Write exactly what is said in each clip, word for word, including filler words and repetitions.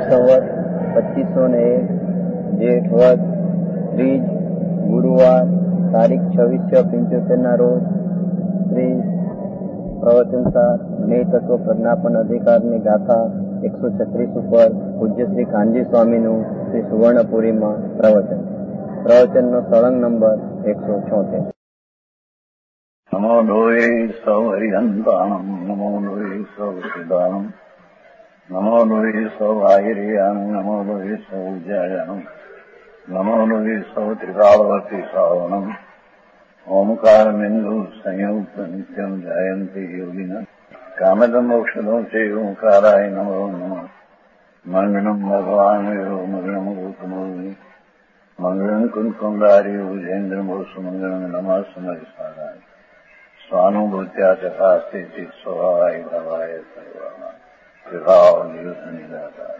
સંવત પચીસો ને એક જેઠ વદ ત્રીજ ગુરુવાર તારીખ છવ્વીસ છ પંચોતેર ના રોજ શ્રી પ્રવચનસાર જ્ઞેય તત્વ પ્રજ્ઞાપન અધિકારની ગાથા એકસો છત્રીસ ઉપર પૂજ્ય શ્રી કાનજી સ્વામીનું શ્રી સુવર્ણપુરીમાં પ્રવચન. પ્રવચનનો સળંગ નંબર એકસો છોતેર. નમો લોહે સૌ હરિહંતાણમ નમો લોહે સૌ સિદ્ધાણમ નમો લોહે સૌ આહિર્યાણમ નમો લોહે સૌ જયાણમ નમો લોહે સૌ ત્રિકાળવર્તી શ્રાવણમ ઓમકાર બિંદુ સંયુક્ત નિત્યમ જયંતી યોગિના કામદમ મોક્ષદો છે ઓંકારાય નમો નમઃ. મંગળમ ભગવાન મંગળમ ગૌતમોની મંગળમ કુંકુંડારી ઉજેન્દ્રમો સુમંગળમ નમઃ સમયસારાય સ્વાનુભૂત્યા ચકાસ્તે સ્વભાવાય ભવાય સર્વા વિભાવ નિયુત નિરાકાર.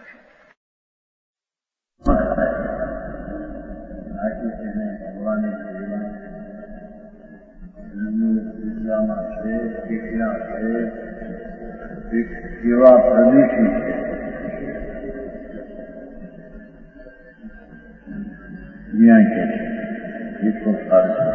ભગવાનની વિદ્યામાં છે શીખ્યા છે કેવા પ્રદેશી છે ત્યાં કે એ તો સારું.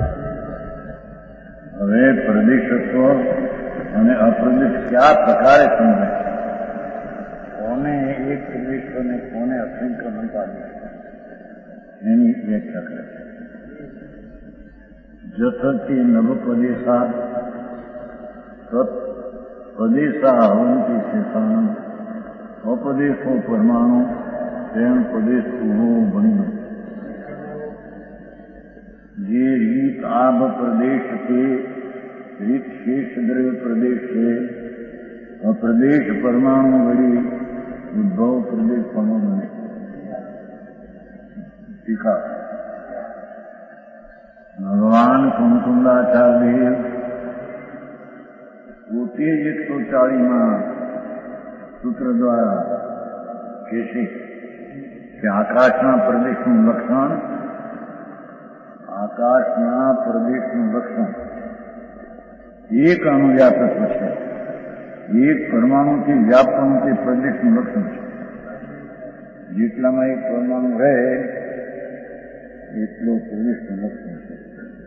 હવે પ્રદેશત્વ અને અપ્રદેશ કયા પ્રકારે સમજાય, કોને એક પ્રદેશ અને કોને અસંખ્ય મંત્રાલય એની વ્યાખ્યા કરે છે. જથતિ નવપદેશા તત પદેશા હવંતિ શેષાનમ અપદેશો પરમાણુ તેમ પદેશ ઉભો બન્યો. જે રીત આભ પ્રદેશ છે રીત શેષ દ્રવ્ય પ્રદેશ છે. અપ્રદેશ પરમાણુ વળી ઉદ્ભવ પ્રદેશ પરમાણુ ટીકા. ભગવાન કુમકુંડાચાર્ય પોતે જ એકસો ચાળીમાં સૂત્ર દ્વારા કહે છે કે આકાશના પ્રદેશનું લક્ષણ આકાશના પ્રદેશનું લક્ષણ એક અણુવ્યાપક છે. એક પરમાણુથી વ્યાપવાનું તે પ્રદેશનું લક્ષણ છે. જેટલામાં એક પરમાણુ રહે એટલો પ્રદેશનું લક્ષણ છે.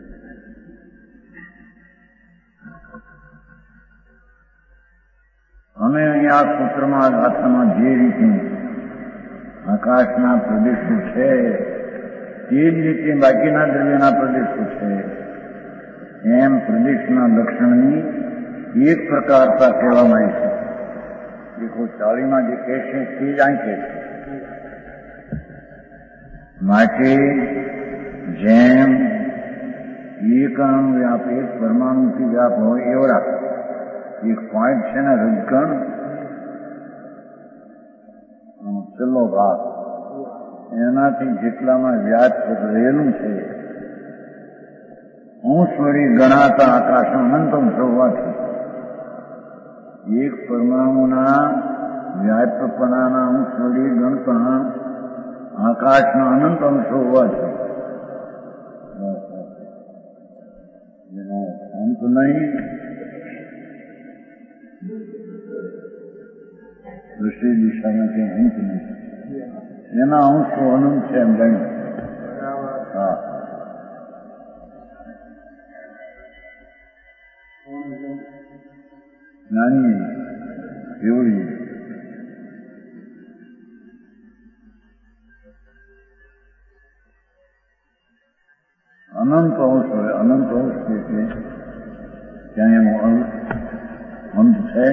અમે અહીંયા સૂત્રમાં ગાથામાં જે રીતે આકાશના પ્રદેશો છે તે જ રીતે બાકીના દ્રવ્યના પ્રદેશો છે એમ પ્રદેશના લક્ષણની એક પ્રકારતા કહેવામાં આવી છે. દેખો ચાળીમાં જે કહે છે તે જ અહીં કહે છે. માટે જેમ એક અણુ વ્યાપ એક પરમાણુથી વ્યાપ હોય એવડા એક પોઈન્ટ છે ને રજકણ છેલ્લો ભાગ એનાથી જેટલામાં વ્યાપ રહેલું છે અંશ વળી ગણાતા આકાશ અનંત અંશ હોવાથી એક પરમાણુના વ્યાપપણાના અંશ વળી ગણતા આકાશના અનંત અંશ હોવાથી એનો અંત નહીં. દૃષ્ટિ દિશામાં કંઈ અંત નહીં. એના અંશો અનંત છે એમ જાણ્યું. હા નાની કેવડી અનંત અંશ હોય. અનંત અંશ છે કે ત્યાં એનો અંશ અંત છે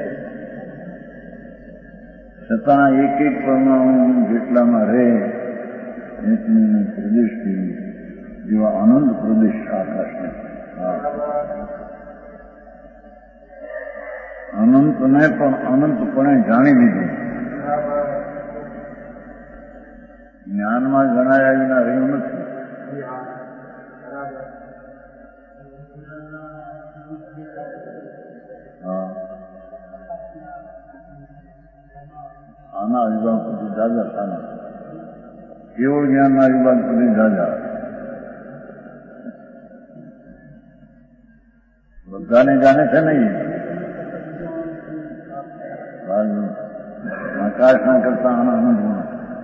છતાં એક એક પરમાણુ જેટલામાં રહે એટલું પ્રદેશથી જેવા અનંત પ્રદેશ આકાશને અનંતને પણ અનંતપણે જાણી લીધું. જ્ઞાનમાં જણાયા વિના રહ્યું નથી. હા આના વિભાગ સુધી દાદા સાના કેવો જ્ઞાનના વિભાગ સુધી દાદા બધાને જાણે છે નહીં. આકાશના કરતા આના આનંદ ગુણ.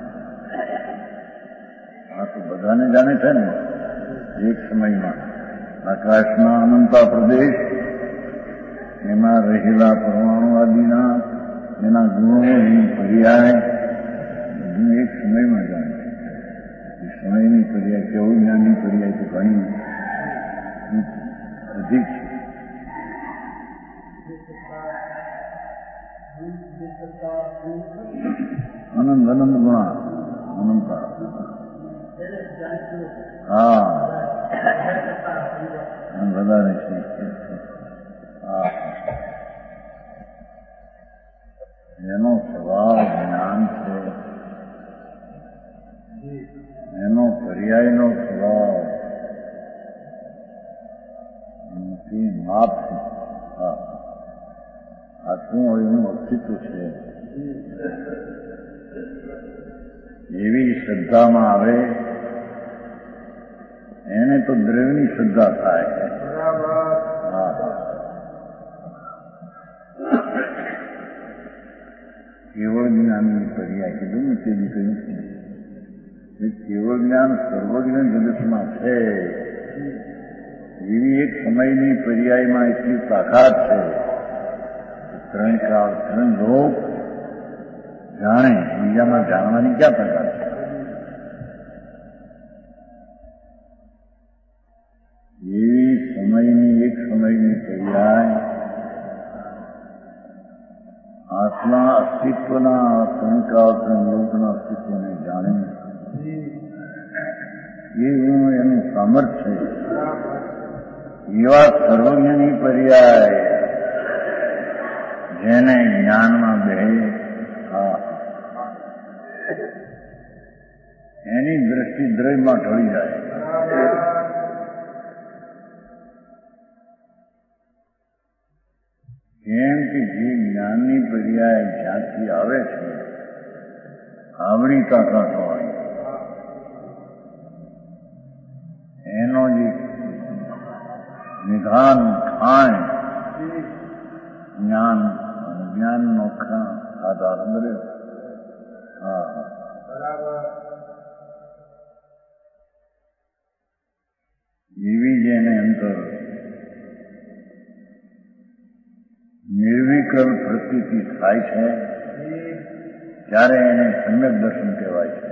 આ તો બધાને જાણે છે ને. એક સમયમાં આકાશના અનંતા પ્રદેશ, એમાં રહેલા પરમાણુ આદિના એના ગુણો, એની પર્યાય બધું એક સમયમાં જાણે. એ સમયની પર્યાય કેવું જ્ઞાનની પર્યાય તો ઘણી અધિક છે. અનંત અનંત ગુણા અનંતા. હા વધારે છે. હા એનો સ્વભાવ જ્ઞાન છે, એનો પર્યાયનો સ્વભાવ માપ છે. હા આ શું એનું અસ્તિત્વ છે એવી શ્રદ્ધામાં આવે એને તો દ્રવ્યની શ્રદ્ધા થાય. હા કેવળ જ્ઞાનની પર્યાય કીધું ને તે બી કહ્યું છે. કેવળ જ્ઞાન સર્વજ્ઞ જગતમાં છે એવી એક સમયની પર્યાયમાં એટલી તાકાત છે. ત્રણ કાળ ત્રણ લોક જાણે, બીજામાં જાણવાની ક્યાં તાકાત છે? એવી સમયની એક સમયની પર્યાય આત્મા અસ્તિત્વના ત્રણ કાળ ત્રણ લોકના અસ્તિત્વને જાણે એવું એનું સામર્થ્ય છે. એવા સર્વજ્ઞની પર્યાય જેને જ્ઞાનમાં બે એની દ્રષ્ટિ દ્રવ્યમાં ઢળી જાય. કેમ કે જે જ્ઞાનની પર્યાય જ્યાંથી આવે છે આવડી તાકાત હોય એનો જે નિધાન ખાણ જ્ઞાન જ્ઞાનનો આધાર અંદર. હા એવી જેને અંતર નિર્વિકલ્પ પ્રતીતિ થાય છે ત્યારે એને સમ્યક દર્શન કહેવાય છે.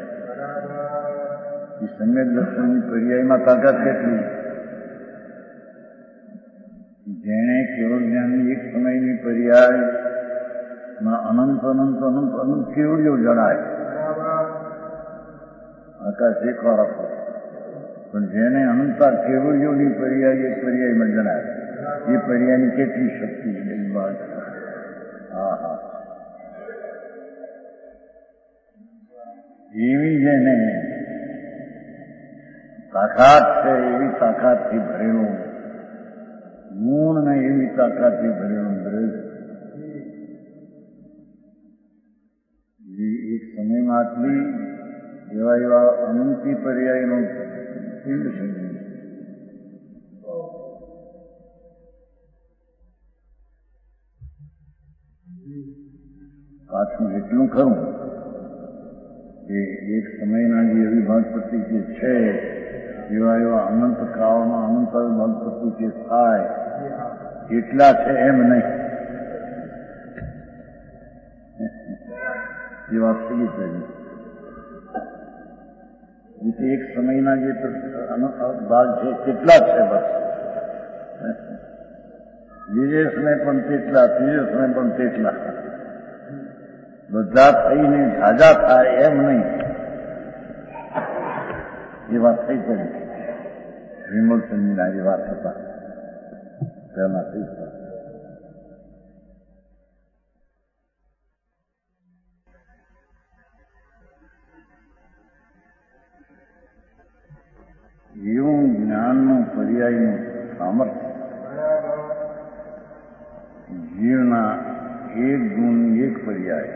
એ સમ્યક દર્શનની પર્યાયમાં તાકાત કેટલી? જેણે કેવળ જ્ઞાનની એક સમયની પર્યાયમાં અનંત અનંત અનંત અનંત કેવળીઓ જણાય. આકાશ એક વાર આપો પણ જેને અનંતા કેવળીઓની પર્યાય એક પર્યાયમાં જણાય એ પર્યાયની કેટલી શક્તિ છે. વાત હા હા એવી જેને તાકાત છે એવી તાકાતથી ભરેલું ગુણ ને એવી તાકાતથી ભરેલું દ્રવ્ય એક સમયમાં આટલી એવા એવા અનંતી પર્યાયનું પિંડ છે. પાછું એટલું ખરું કે એક સમયના જે અવિભાગ પ્રતિ જે છે એવા એવા અનંત કાળમાં અનંત અવિભાગ પ્રતિ જે થાય એટલા છે એમ નહીં. એ વાત થઈ ગઈ. એક સમયના જે ભાગ છે કેટલા છે બસ. વિદેશને પણ તેટલા, ત્રિદેશને પણ તેટલા, બધા થઈને ઝાઝા થાય એમ નહીં. એ વાત થઈ પડી. વિમલચંદની આજે વાત હતા પહેલા થઈ પડી. એવું જ્ઞાનનું પર્યાયનું સામર્થ્ય જીવના એક ગુણ એક પર્યાય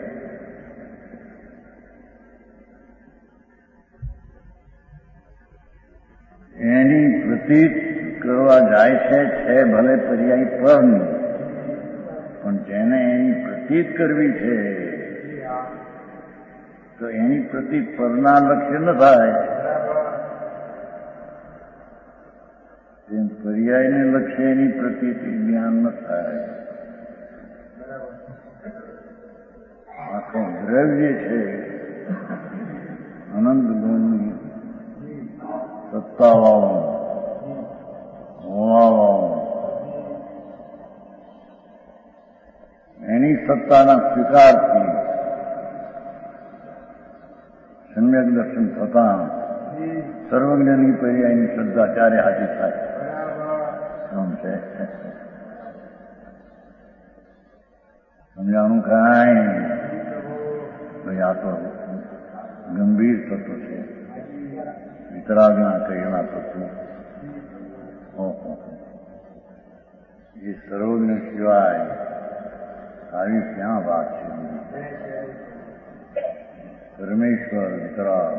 એની પ્રતીત કરવા જાય છે છે ભલે પર્યાય પરની પણ જેને એની પ્રતીત કરવી છે તો એની પ્રતિ પરના લક્ષ્ય ન થાય, તેમ પર્યાયને લક્ષ્ય એની પ્રતિ જ્ઞાન ન થાય. આખો દ્રવ્ય છે અનંત ગુણની સત્તાવાળું હોવાવાળું, એની સત્તાના સ્વીકારથી સમ્યક દર્શન થતા સર્વજ્ઞની પર્યાયની શ્રદ્ધા ચારે હાજર થાય. છે સમજાણું કાંઈ ભાઈ આ તો ગંભીર તત્વ છે. વિતરાગના કહીના તત્વ ઓહો, એ સર્વજ્ઞ સિવાય આવી ક્યાં વાત છે? પરમેશ્વર વિતરાગ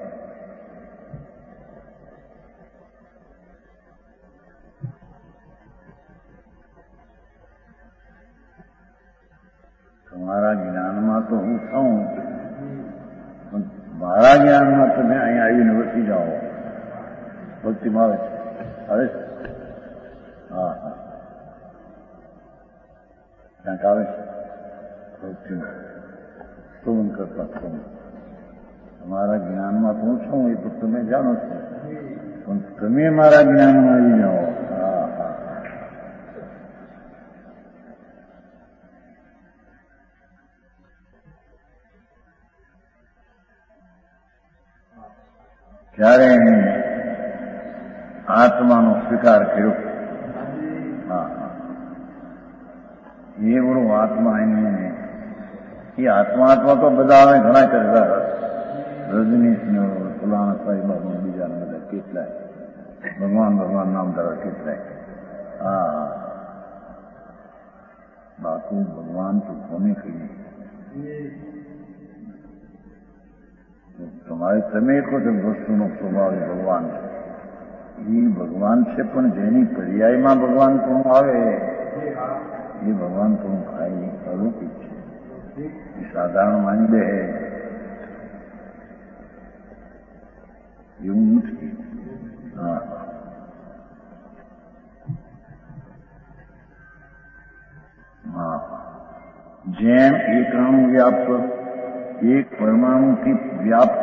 તમારા જ્ઞાનમાં તો હું છું, પણ મારા જ્ઞાનમાં તમે અહીંયા આવીને વસી જાઓ. ભક્તિમાં આવે છે, આવે છે? હા હા, ક્યાંક આવે છે ભક્તિમાં સ્તોમન કરતા સ્તોમન. તમારા જ્ઞાનમાં તો હું છું એ તો તમે જાણો છો, પણ તમે મારા જ્ઞાનમાં આવી જાઓ. હા હા, ત્યારે આત્માનો સ્વીકાર કર્યો. હા હા, એ બરો આત્મા એને એ આત્મા આત્મા તો બધા આવે ઘણા કરતા, રજનીશનો ફલાણા સાહેબ બીજા બધા કેટલાય ભગવાન ભગવાન નામ ધરા કેટલાય. હા હા, બાપુ ભગવાન તો કોને કહીએ? તમારે તમે કહો છો વસ્તુનો સ્વભાવ એ ભગવાન છે. એ ભગવાન છે, પણ જેની પર્યાયમાં ભગવાન પણ આવે એ ભગવાન પણ થાય અલૌકિક છે. એ સાધારણ માની દે એવું નથી. હા, હા, જેમ એકાણું વ્યાપ્ત એક પરમાણુથી વ્યાપ્ત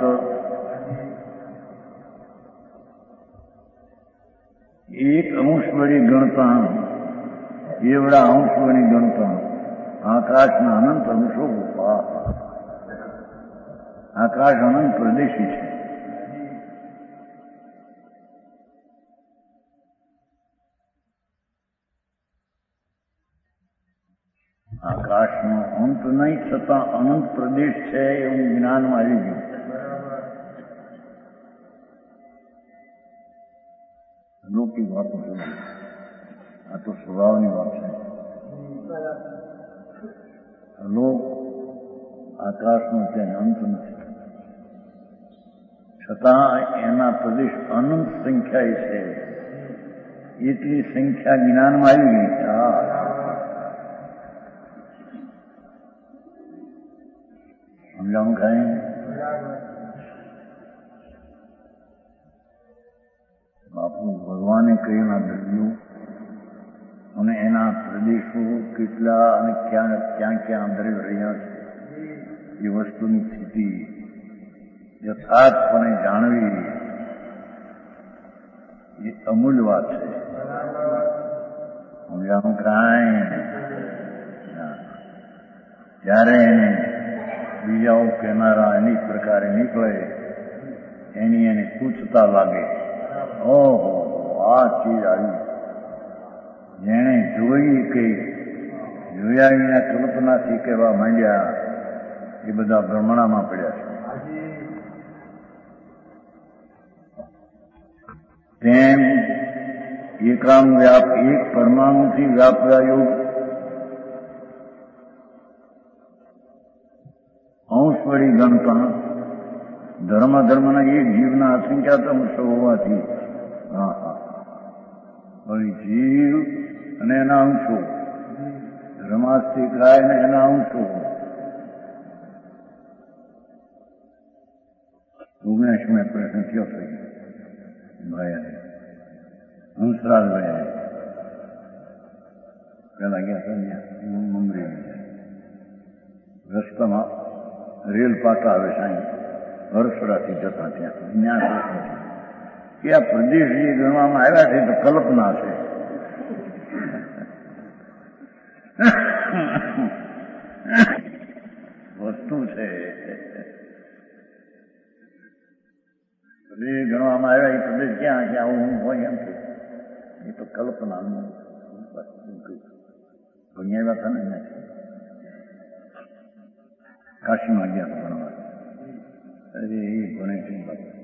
એક અંશ વળી ગણતા એવડા અંશ વળી ગણતા આકાશના અનંત અંશો. આકાશ અનંત પ્રદેશી છે. આકાશનો અંત નહીં છતાં અનંત પ્રદેશ છે એવું જ્ઞાનમાં આવી ગયું. લૌકિક વાતો છે, આ તો સ્વભાવની વાત છે. લોક આકાશનો ત્યાં અંત નથી, છતાં એના પ્રદેશ અનંત સંખ્યાએ છે. એટલી સંખ્યા જ્ઞાનમાં આવી ગઈ. હા, સમજાણું કાંઈ? બાપુ ભગવાને કહેલા દ્રવ્યો અને એના પ્રદેશો કેટલા અને ક્યાં ક્યાં ક્યાં દ્રવ્ય રહ્યા છે એ વસ્તુની સ્થિતિ યથાર્થપણે જાણવી એ અમૂલ્ય વાત છે. સમજાણું કાંઈ? ત્યારે બીજાઓ કહેનારા અનેક પ્રકારે નીકળે, એની એને પૂછતા લાગે. ઓહો, આ ચીજ આવી. જેણે જોઈ કઈ જોયા એના કલ્પનાથી કહેવા માંડ્યા એ બધા ભ્રમણામાં પડ્યા છે. તેમ એકામ વ્યાપ એક પરમાણુથી વ્યાપવા યોગ અંશ વળી ગણતા ધર્મ ધર્મના એક જીવના અસંખ્યાત અંશો હોવાથી હા હા વળી જીવ અને એના અંશો ધર્માસ્તિક રાય અને એના અંશો ઓગણીસમાં પ્રશ્ન થયો થઈ ભાઈ હંસરાજભાઈ પેલા ગયા હતા મુંબઈ રસ્તામાં રેલ પાટા આવે સાંઈ હરસડાથી જતા ત્યાં ત્યાં કે આ પ્રદેશ જે ગણવામાં આવ્યા છે તો કલ્પના છે. વસ્તુ છે પ્રદેશ ગણવામાં આવ્યા એ પ્રદેશ ક્યાં ક્યાં આવું હું હોય એમ છે એ તો કલ્પનાનું ભણ્યા હતા ને કાશીમાં ગયા હતા ભણવા. અરે એ ભણે છે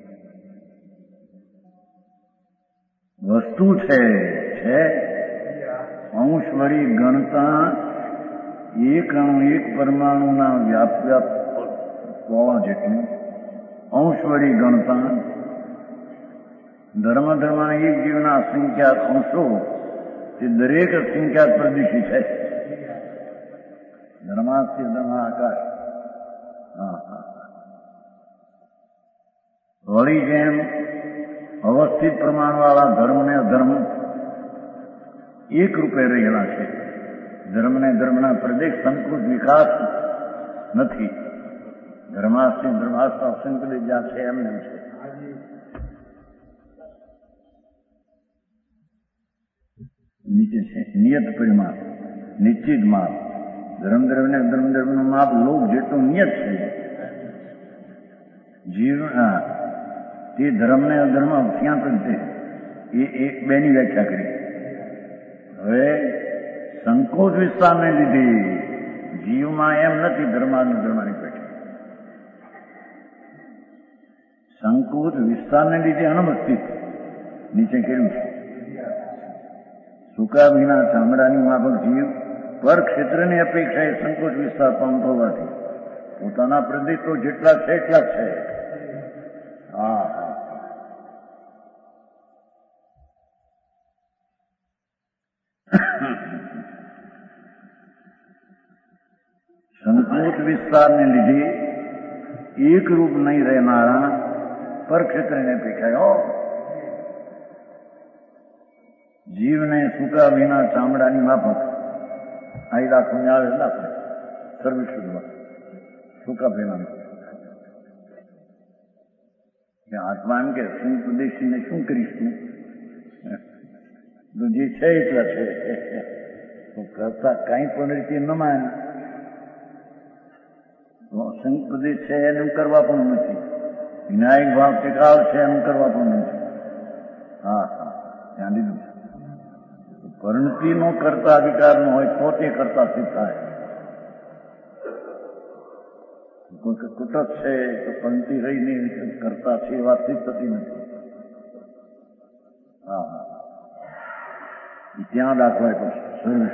વસ્તુ છે છે અંશવરી ગણતા એક અણુ એક પરમાણુના વ્યાપ વ્યાપ પોળા જેટલું અંશવરી ગણતા ધર્મ ધર્મના એક જીવના અસંખ્યાત અંશો તે દરેક અસંખ્યાત પ્રદેશી છે. ધર્માસ્ય ધર્મ આકાશ. હા હા વળી જેમ અવસ્થિત પ્રમાણવાળા ધર્મ ને અધર્મ એક રૂપે રહેલા છે. ધર્મ ને ધર્મના પ્રદેશ સંકુચ વિકાસ નથી. ધર્માસ્ય ધર્માસ્થ અસંકલિત જ્યાં છે એમને છે. નીચે છે નિયત પરિમાણ નિશ્ચિત માપ. ધર્મ ધર્મ ને ધર્મ ધર્મનું માપ લોક જેટલું નિયત છે. જીવ તે ધર્મને અધર્મ અફ્યાંત જ છે. એ એક બેની વ્યાખ્યા કરી. હવે સંકોચ વિસ્તારને લીધે જીવમાં એમ નથી ધર્માનુધર્મની પેઠી. સંકોચ વિસ્તારને લીધે અનવસ્થિત નીચે કર્યું છે. સૂકા વિના ચામડાની માફક જીવ પર ક્ષેત્રની અપેક્ષાએ સંકોચ વિસ્તાર પામતો હોવાથી પોતાના પ્રદેશ તો જેટલા છે એટલા જ છે. હા હા સંકોચ વિસ્તારને લીધે એક રૂપ નહીં રહેનારા પર ક્ષેત્રને અપેક્ષાએ જીવને સૂકા વિના ચામડાની માફક આ દાખલો આવે દાખલો સર્વિસમાં સૂકા વિના આત્મા એમ કે સંદેશીને શું કરીશું તો જે છે એટલા છે તો કરતા કઈ પણ રીતે ન માન અસંગ પ્રદેશ છે એનું કરવા પણ નથી. વિનાયક ભાવ ટેકાવ છે એનું કરવા પણ નથી. હા હા ત્યાં લીધું પરિણતિનો કરતા અધિકાર ન હોય તો તે કરતા સિદ્ધ થાય. કુટક છે તો પંક્તિ રહીને કરતા છે એ વાત સિદ્ધ થતી નથી. હા હા ત્યાં દાખવાય પછી સર્વિસ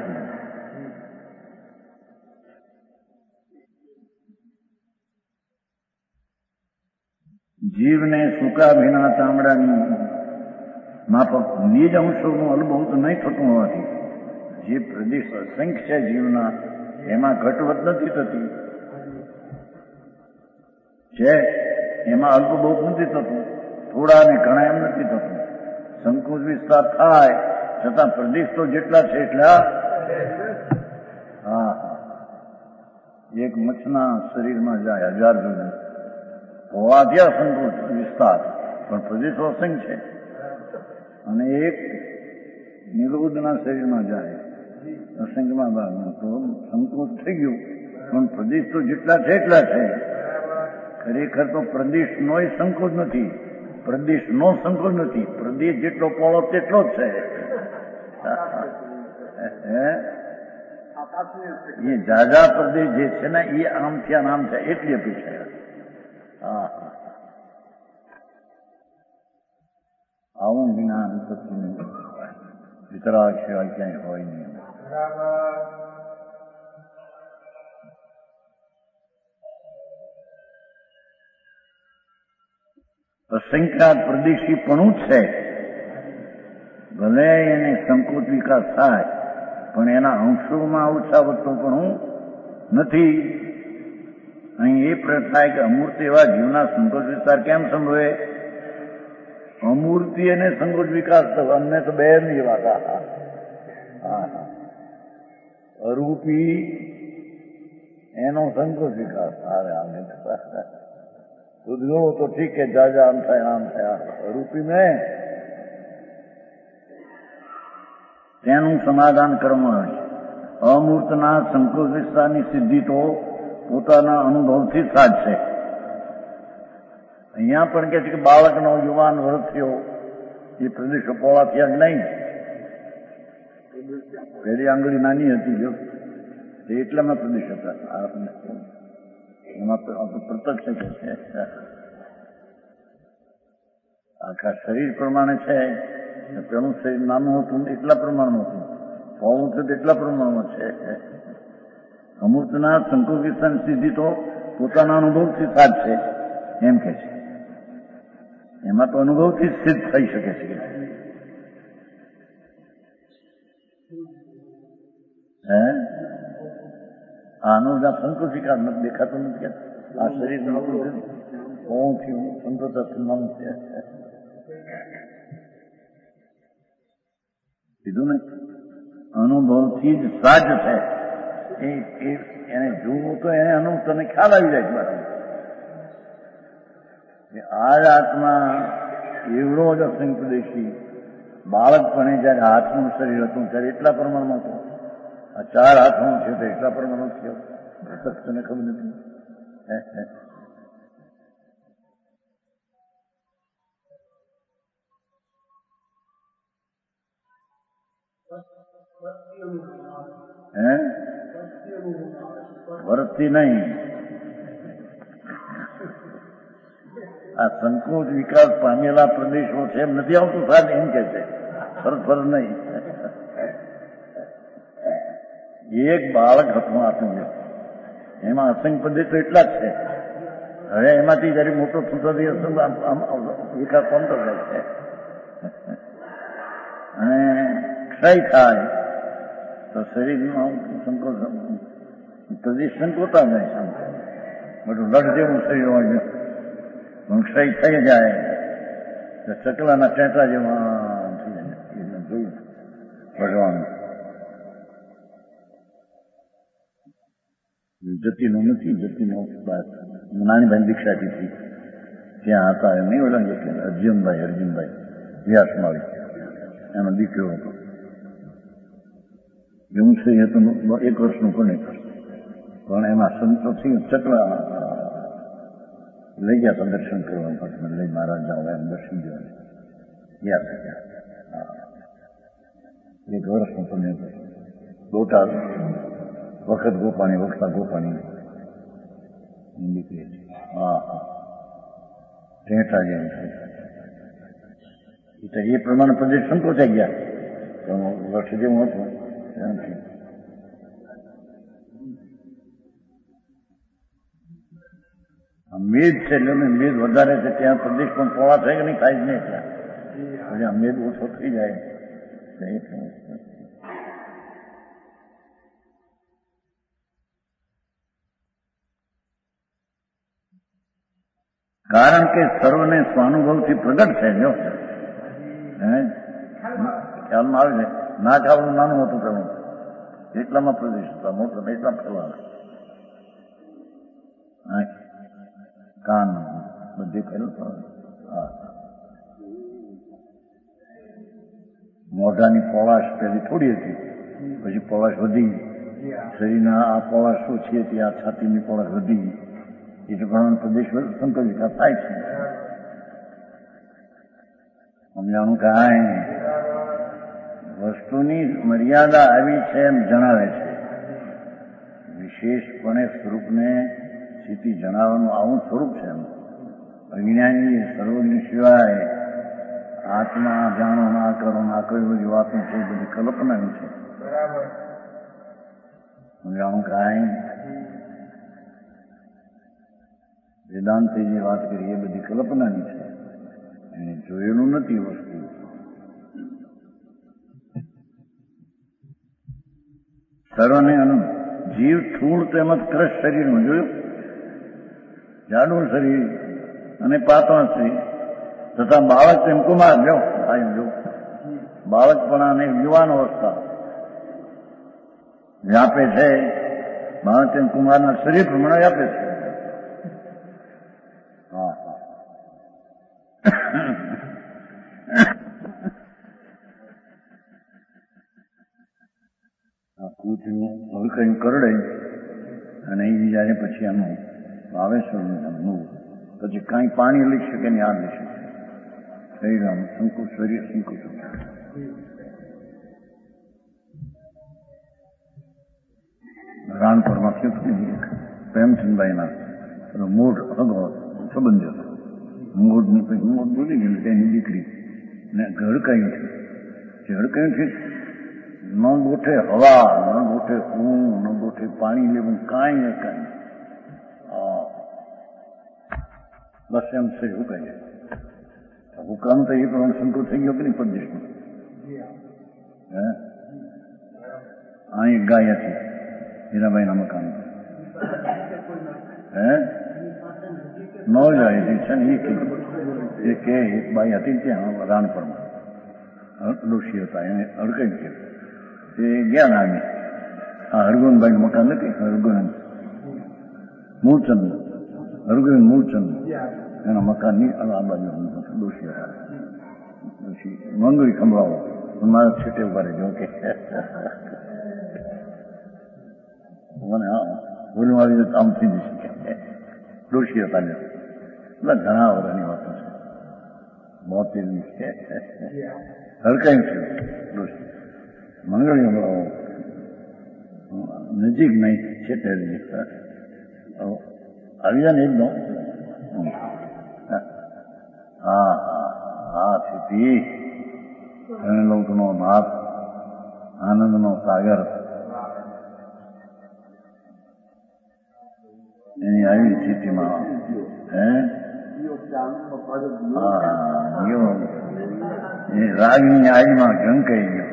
જીવને સૂકા ભીના ચામડાની માફક નિજ અંશોનું અનુભવ નહીં થતું હોવાથી જે પ્રદેશ અસંખ્ય છે જીવના એમાં ઘટવટ નથી થતી છે. એમાં અલ્પબોધ નથી થતું. થોડા ને ઘણા એમ નથી થતું. સંકોચ વિસ્તાર થાય છતાં પ્રદેશ તો જેટલા છે એટલા. હા હા એક મચ્છના શરીરમાં જાય હજાર જુદું હોવા ત્યાં સંકોચ વિસ્તાર પણ પ્રદેશો અસંખ્ય છે. અને એક નિરોધના શરીરમાં જાય અસંખ્યમાં ભાગમાં તો સંકોચ થઈ ગયું પણ પ્રદેશ તો જેટલા છે એટલા છે. ખરેખર તો પ્રદેશનો સંકોચ નથી. પ્રદેશનો સંકોચ નથી. પ્રદેશ જેટલો પોળો તેટલો જ છે. એ જાજા પ્રદેશ જે છે ને એ આમ થયા આમ છે એટલી અપેક્ષા. હા હા આવું જ્ઞાન વિતરાગ સિવાય ક્યાંય હોય નહીં. અસંખ્યાત પ્રદેશી પણ છે. ભલે એને સંકોચ વિકાસ થાય પણ એના અંશોમાં ઓછા વધતો પણ નથી. અહીં એ પ્રશ્ન થાય કે અમૂર્ત એવા જીવના સંકોચ વિસ્તાર કેમ સંભવે? અમૂર્તિ અને સંકોચ વિકાસ તો અમને તો બે ની વાત. અરૂપી એનો સંકોચ વિકાસ. ઉદ્ગળો તો ઠીક કે જાજા આમ થાય આમ થયા. અરૂપી ને તેનું સમાધાન કરવામાં આવે છે. અમૂર્તના સંકોચ વિસ્તારની સિદ્ધિ તો પોતાના અનુભવથી જ સાધશે. અહીંયા પણ કે છે કે બાળકનો યુવાન વૃદ્ધ થયો એ પ્રદેશો પોળા થયા જ નહીં. પહેલી આંગળી નાની હતી જો એટલામાં પ્રદેશ હતા. એમાં પ્રત્યક્ષ છે આખા શરીર પ્રમાણે છે. પેલું શરીર નાનું હતું એટલા પ્રમાણમાં હતું, હોવું હતું એટલા પ્રમાણમાં છે. અમૂર્તના સંકોચ વિસ્તારની સિદ્ધિ તો પોતાના અનુભવથી સાધશે એમ કે છે. એમાં તો અનુભવથી જ સિદ્ધ થઈ શકે છે. હે આનો સંકોચ વિકાસ નથી દેખાતો નથી. આ શરીર હોવું થયું સંકોચ નાનું છે. કીધું ને અનુભવથી જ સાજ છે. એને જોવું તો એને અનુભવ તને ખ્યાલ આવી જાય બાકી. આ જ આત્મા એવડો જ અસંકદેશી બાળકપણે જયારે હાથનું શરીર હતું ત્યારે એટલા પ્રમાણમાં હતું. આ ચાર હાથનું છે તો એટલા પ્રમાણમાં થયો. પ્રત્યક્ષ તને ખબર નથી. હે વર્ષથી નહીં. આ સંકોચ વિકાસ પામેલા પ્રદેશો છે એમ નથી આવતું. સાહેબ એમ કે છે ફરજ ફરજ નહીં. એક બાળક હતું આપણું એમાં અસંખ્ય પ્રદેશો એટલા જ છે. હવે એમાંથી જયારે મોટો થતો વિકાસ પામતો જાય છે અને ક્ષય થાય તો શરીરનો સંકોચ પ્રદેશ સંકોચતા જાય. બધું લડ જેવું શરીર હોય ક્ષય થઈ જાય તો ચકલાના ટેટા જેવા જોયું ભગવાન. જતીનો નથી. જતીનો નાનીભાઈ દીક્ષા હતી ત્યાં હતા. એમ નહીં ઓલા અર્જુનભાઈ અર્જુનભાઈ વ્યાસમાળી એનો દીકરો હતો. એવું છે હતું એક વર્ષનું પણ પણ એમાં સંતોષી ચકલા લઈ ગયા હતા દર્શન કરવા. લઈ મહારાજ જાઓ એમ દર્શન જોવા યાદ એક વર્ષનું પણ બોટાદ વખત ગોપાણી વખતા ગોપાણી નીકળે છે. હા હા ટેટા જેમ છે એ પ્રમાણે પ્રદેશ સંકોચાઈ ગયા. વર્ષ જેવું હતું એમથી મેદ છે એટલે મેદ વધારે છે ત્યાં પ્રદેશ પણ પોળા થાય કે નહીં થાય જ નહીં. ત્યાં મેદ ઓછો થઈ જાય. કારણ કે સર્વને સ્વાનુભવથી પ્રગટ છે. જો ખ્યાલમાં આવે છે ના ખાવાનું નાનું હતું પેલું એટલામાં પ્રદેશ હતા, મોટો એટલા ફેલાવે કાન બધી ફેલું. મોઢાની પોળાશ પેલી થોડી હતી, પછી પોળાશ વધી. શરીરના આ પોળાશ ઓછી હતી, આ છાતીની પોળાશ વધી. એટલે ઘણા પ્રદેશ સંકોચ વિકાસ થાય છે. સમજાણું કાંઈ વસ્તુની મર્યાદા આવી છે એમ જણાવે છે. વિશેષપણે સ્વરૂપને સ્થિતિ જણાવવાનું આવું સ્વરૂપ છે. એમ અજ્ઞાની સર્વજ્ઞ સિવાય આત્મા જાણો ના કરો ના કોઈ બધી વાતો છે બધી કલ્પનાની છે. સમજાણું કાંઈ વેદાંતે જે વાત કરી એ બધી કલ્પનાની છે. એને જોયેલું નથી વસ્તુ. સર્વને જીવ સ્થૂળ તેમજ ક્રશ શરીરનું જોયું. જાડું શરીર અને પાતળું શરીર તથા બાળક તેમ કુમાર જો આ જો બાળકપણા અને યુવાન અવસ્થા વ્યાપે છે. બાળક તેમ કુમારના શરીર પ્રમાણે વ્યાપે છે. હા હા કૂતરું હવે કઈ કરડે અને એ બીજાને પછી આનું વાવેશ્વરનું પછી કાંઈ પાણી લઈ શકે ને આ લઈ શકે. શરીર આમ સંકુચ શરીર સંકુચ રાણપુરમાં થયું પ્રેમચંદભાઈના મૂળ અગો સંબંધ હતો. મૂળની પછી મૂળ બોલી ગયેલું તેની દીકરી ને હડકાયું છે. જે હડકાયું છે ન ગોઠે હવા, ન ગોઠે હું, ન ગોઠે પાણી લેવું, કાંઈ ને કાંઈ. બસ એમ છે હુકાઈ જાય. હુકામ તો એ પ્રમાણે સંતોષ થઈ ગયો કે નહીં પ્રદેશમાં. હે અહીં ગાય હતી હીરાબાઈના મકાન. હે ન જાય છે ને એ એ કે એક બાઈ હતી ત્યાં રાણપરમાં ડોશી હતા એને અડકાઈ ગયું. તે ગયા નાની આ હરગોનભાઈનું મકાન નથી, હરગોન મૂળચંદ હરગોન મૂળચંદ એના મકાનની આ બાજુ ડોશી હતા. ડોશી મંગળી ખંભળાવો મારા છેટે ઉભા રહેજો કે મને હા બોલું આવી જાય આમ થઈ જશે કે ડોશી હતા ને એટલે ઘણા વર્ષની વાતો છે. બોતેરની છે હરકાઈ છે ડોશી મંગળી હમણાં નજીક નહીં છેટે આવી જાય ને એકદમ. હા હા હા સ્થિતિ લોકનો નાથ આનંદનો સાગર એની આવી સ્થિતિમાં હે હા ગયો એ રાગની આજમાં ઝંકાઈ ગયો.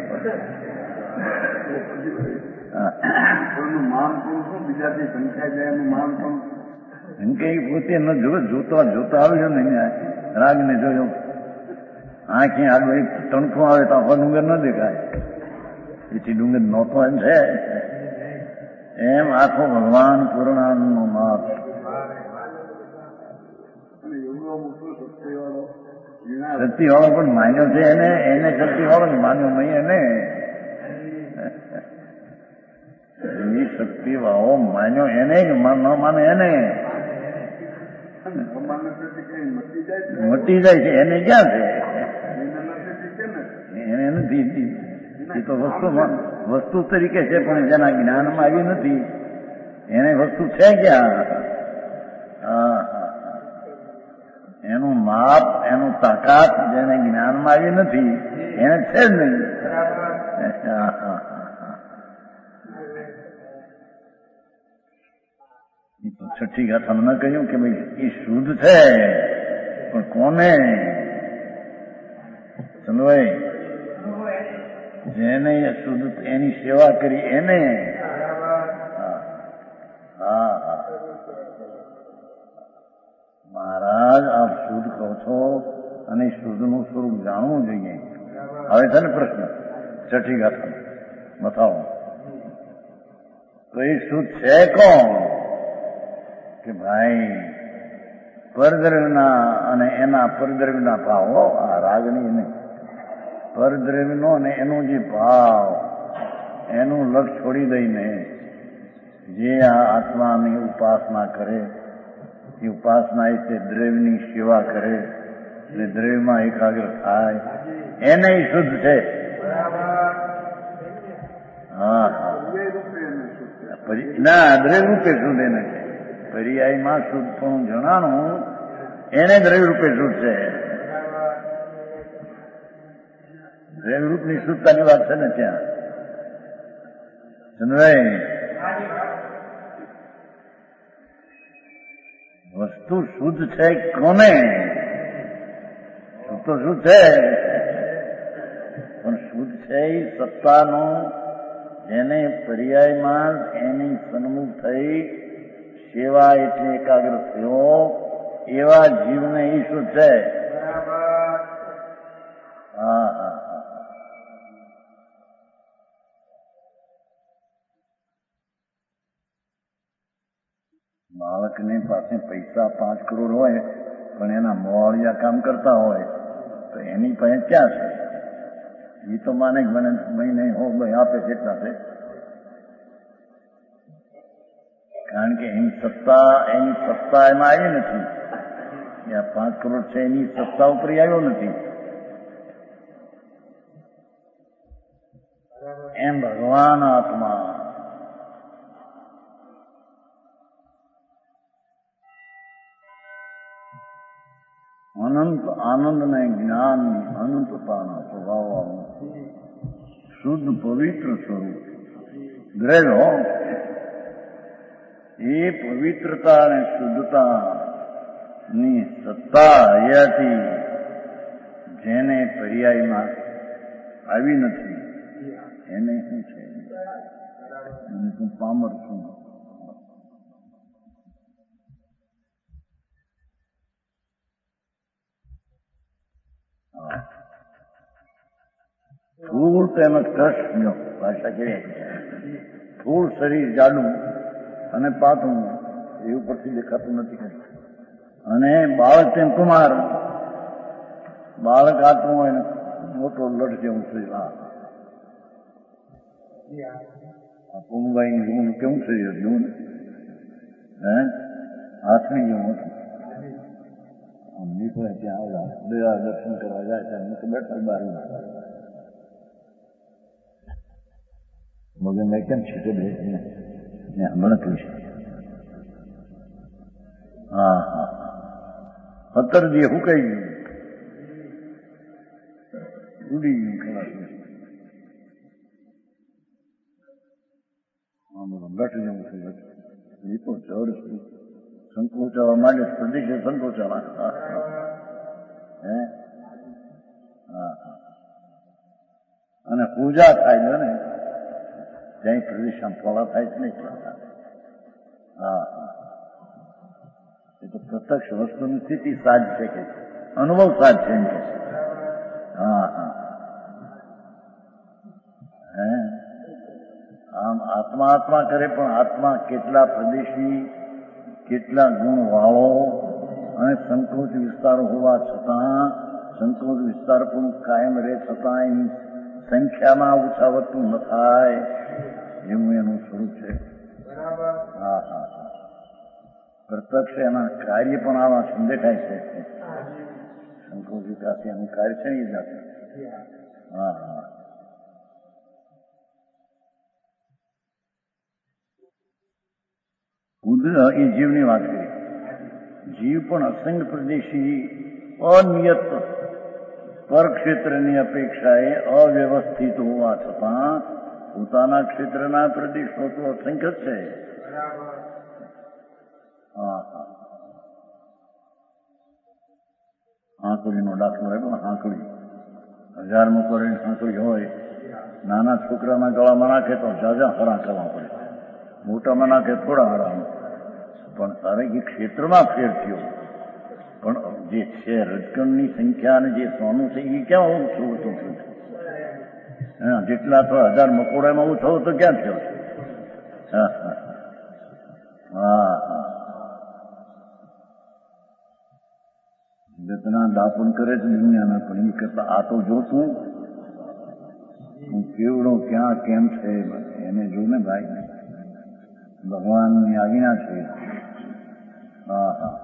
ઝંકાઈ પોતે ન જો જોતો જોતો આવ્યો ને રાગ ને જોયો. આંખી આગળ એક તણખો આવે તો આખો ડુંગર ન દેખાય. એથી ડુંગર નહોતો એમ છે. એમ આખો ભગવાન પૂર્ણાનંદનો નાથ શક્તિ વાળો પણ માન્યો છે એને એને શક્તિ વાળો ને માન્યો નહીં એને. એ શક્તિ વાળો માન્યો એને ન માને એને મટી જાય છે. એને ક્યાં છે? એને નથી. એ તો વસ્તુ વસ્તુ તરીકે છે પણ જેના જ્ઞાનમાં આવી નથી એને વસ્તુ છે ક્યાં? હા એનું માપ એનું તાકાત જેને જ્ઞાનમાં આવી નથી એને છે જ નહીં. તો છઠ્ઠી ગાથામાં ન કહ્યું કે ભાઈ એ શુદ્ધ છે પણ કોને સમજાય? જેને શુદ્ધ એની સેવા કરી એને. હા હા મહારાજ આપ શુદ્ધ કહો છો અને શુદ્ધનું સ્વરૂપ જાણવું જોઈએ. હવે છે ને પ્રશ્ન છઠ્ઠી ગાથા બતાવો તો એ શુદ્ધ છે કોણ? કે ભાઈ પરદ્રવ્યના અને એના પરદ્રવ્યના ભાવો આ રાગની નહીં પરદ્રવ્યનો અને એનો જે ભાવ એનું લક્ષ છોડી દઈને જે આ આત્માની ઉપાસના કરે એ ઉપાસના એ તે દ્રવ્યની સેવા કરે અને દ્રવ્યમાં એકાગ્ર થાય એને શુદ્ધ છે. હા હા ના દ્રવ્ય રૂપે શુદ્ધ એને છે. પર્યાયમાં શુદ્ધ પણ જણાનું એને દ્રવ્ય રૂપે શુદ્ધ છે. દ્રવ્યરૂપની શુદ્ધતાની વાત છે ને ત્યાં સમજાય. વસ્તુ શુદ્ધ છે કોને? શુદ્ધ તો શુદ્ધ છે પણ શુદ્ધ છે એ સત્તાનો જેને પર્યાયમાં એની સન્મુખ થઈ સેવા એટલે એકાગ્ર થયો એવા જીવને ઈશું છે. હા હા હા બાળકની પાસે પૈસા પાંચ કરોડ હોય પણ એના મોડિયા કામ કરતા હોય તો એની પાસે ક્યાં છે? એ તો માને મને મહિને હો ભાઈ આપે કેટલા છે, કારણ કે એની સત્તા એની સત્તા એમાં આવી નથી. આ પાંચ કરોડ છે એની સત્તા ઉપર આવ્યો નથી. એમ ભગવાન આત્મા અનંત આનંદ ને જ્ઞાનની અનંતતાના સ્વભાવવાનું શુદ્ધ પવિત્ર સ્વરૂપ ગ્રેડ હો. એ પવિત્રતા અને શુદ્ધતા ની સત્તા હયાતી જેને પર્યાયમાં આવી નથી એને શું છે? એને હું પામર છું. ફૂલ તેમજ કૃષ્ણ ભાષા કેવી ફૂલ શરીર જાડું અને પાતળું એ ઉપરથી દેખાતું નથી. અને બાળક તેમ કુમાર બાળક આત્મો હોય મોટો લટ જેવું શરીર. હા કુંભાઈ જેવું કેવું શરીર જેવું ને હે હાથની જેવું હતું. નીકળે ત્યાં આવડા દેવા દર્શન કરવા જાય ત્યાં મૂકી બેઠા બાર મગન મેં કેમ છે હમણાં કહ્યું છે. હા હા સત્તર દી હુકાઈ ગયું ઉડી ગયું ખલાસ. લટ જેવું થયું એ તો જડ સંકોચાવા માંડે પ્રદેશે સંકોચાવા. હે હા અને પૂજા થાય ને ત્યાં પ્રદેશમાં થોડા થાય છે નહીં. હા હા એ તો પ્રત્યક્ષ વસ્તુની સ્થિતિ સાજ છે કે અનુભવ સાજ છે એમ કે. હા હા હે આમ આત્મા આત્મા કરે પણ આત્મા કેટલા પ્રદેશી કેટલા ગુણ વાળો અને સંકોચ વિસ્તાર હોવા છતાં સંકોચ વિસ્તાર પણ કાયમ રહે છતાં એની સંખ્યામાં ઉછાવતું ન થાય એવું એનું સ્વરૂપ છે. હા હા પ્રત્યક્ષ એના કાર્ય પણ આવા દેખાય છે. સંકોચ વિકાસ એનું કાર્ય છે એ જાતે. હા હા એ જીવની વાત કરી. જીવ પણ અસંગ પ્રદેશી અનિયત પરક્ષેત્રની અપેક્ષાએ અવ્યવસ્થિત હોવા છતાં પોતાના ક્ષેત્રના પ્રદેશો તો અસંખ્ય છે. હા હા આંકડીનો દાખલો હોય પણ આંકડી હજાર મકોડીની આંકડી હોય નાના છોકરાના ગળામાં નાખે તો જાજા હરા કરવા પડે, મોટામાં નાખે થોડા હરાનું. પણ તારે એ ક્ષેત્રમાં ફેર થયો પણ જે છે રજકણની સંખ્યા અને જે સોનું છે એ ક્યાં ઓછું ઓછું થયું છે? હા જેટલા તો હજાર મકોડામાં ઓછો તો ક્યાં થયો છે? હા હા હા હા જતના દાપણ કરે છે દુનિયાના પણ એ કરતા આ તો જોતું હું કેવડો ક્યાં કેમ છે એને જો ને ભાઈ ભગવાનની આજ્ઞા છે. હા હા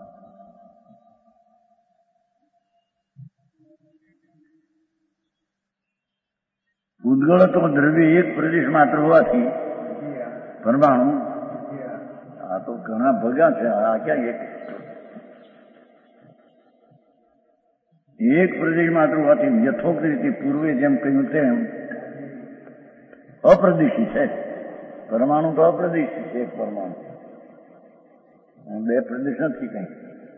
ઉદ્ગળત્વ દ્રવ્ય એક પ્રદેશ માત્ર હોવાથી પરમાણુ આ તો ઘણા ભગા છે. આ ક્યાં એક એક પ્રદેશ માત્ર હોવાથી યથોક્ત રીતે પૂર્વે જેમ કહ્યું તેમ અપ્રદેશી છે. પરમાણુ તો અપ્રદેશી છે. એક પરમાણુ બે પ્રદેશ નથી કઈ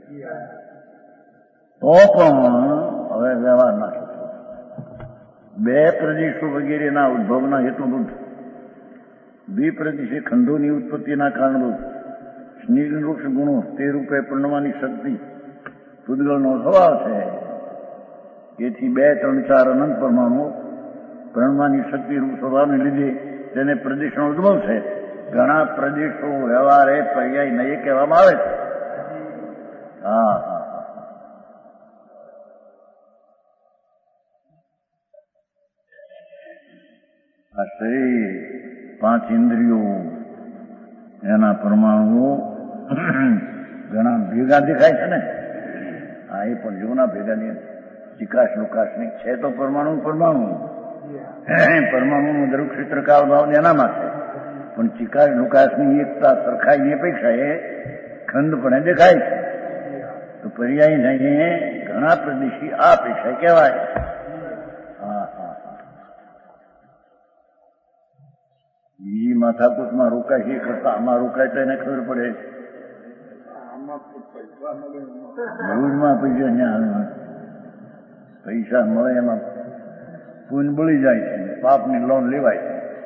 તો પણ હવે વ્યવહાર ના બે પ્રદેશો વગેરેના ઉદ્ભવના હેતુભૂત દ્વિપ્રદેશી ખંડોની ઉત્પત્તિના કારણભૂત સ્નિગ્ધ વૃક્ષ ગુણો તે રૂપે પરણવાની શક્તિ પૂતગલનો સ્વભાવ છે. એથી બે ત્રણ ચાર અનંત પરમાણુ પરણવાની શક્તિ રૂપ સ્વભાવને લીધે તેને પ્રદેશનો ઉદ્ભવ છે. ઘણા પ્રદેશો વ્યવહારે પર્યાય નહીં કહેવામાં આવે છે. હા હા આ શરીર પાંચ ઇન્દ્રિયો એના પરમાણુઓ ઘણા ભેગા દેખાય છે ને. હા એ પણ જોના ભેગા નહીં, ચિકાશ લુકાશ નહીં છે તો પરમાણુ પરમાણુ પરમાણુનું દરેક ક્ષેત્ર કાળ ભાવ એનામાં છે. પણ ચિકાશ લુકાશની એકતા સરખાઈની અપેક્ષા એ ખંડપણે દેખાય છે. તો પર્યાય નહીં ઘણા પ્રદેશી આ અપેક્ષા કહેવાય. હા હા હા બીજી માથાકૂટમાં રોકાય છે કરતા આમાં રોકાય તો એને ખબર પડે. રોજમાં પૈસા ત્યાં પૈસા મળે એમાં પૂન બળી જાય છે, પાપની લોન લેવાય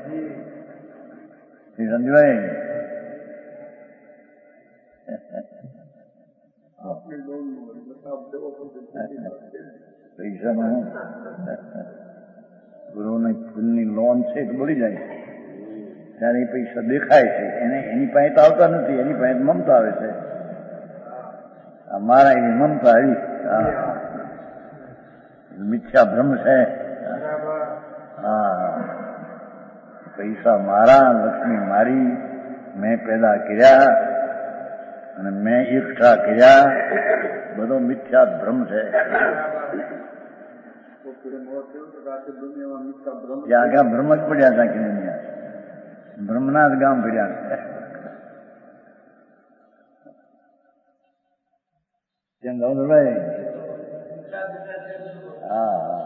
છે. સમજવાય પૈસામાં ગુરુની પૂનની લોન છે તો બળી જાય છે. ત્યારે એ પૈસા દેખાય છે એને એની પાસે તો આવતા નથી, એની પાસે મમતા આવે છે. મારા એવી મમતા આવી મિથ્યા ભ્રમ છે. હા પૈસા મારા, લક્ષ્મી મારી, મેં પેદા કર્યા અને મેં એકઠા કર્યા, બધો મિથ્યા ભ્રમ છે. ત્યાં આગળ ભ્રમ જ પડ્યા હતા કે ભ્રમના જ ગામ પડ્યા છે. કેમ ભાઈ? હા હા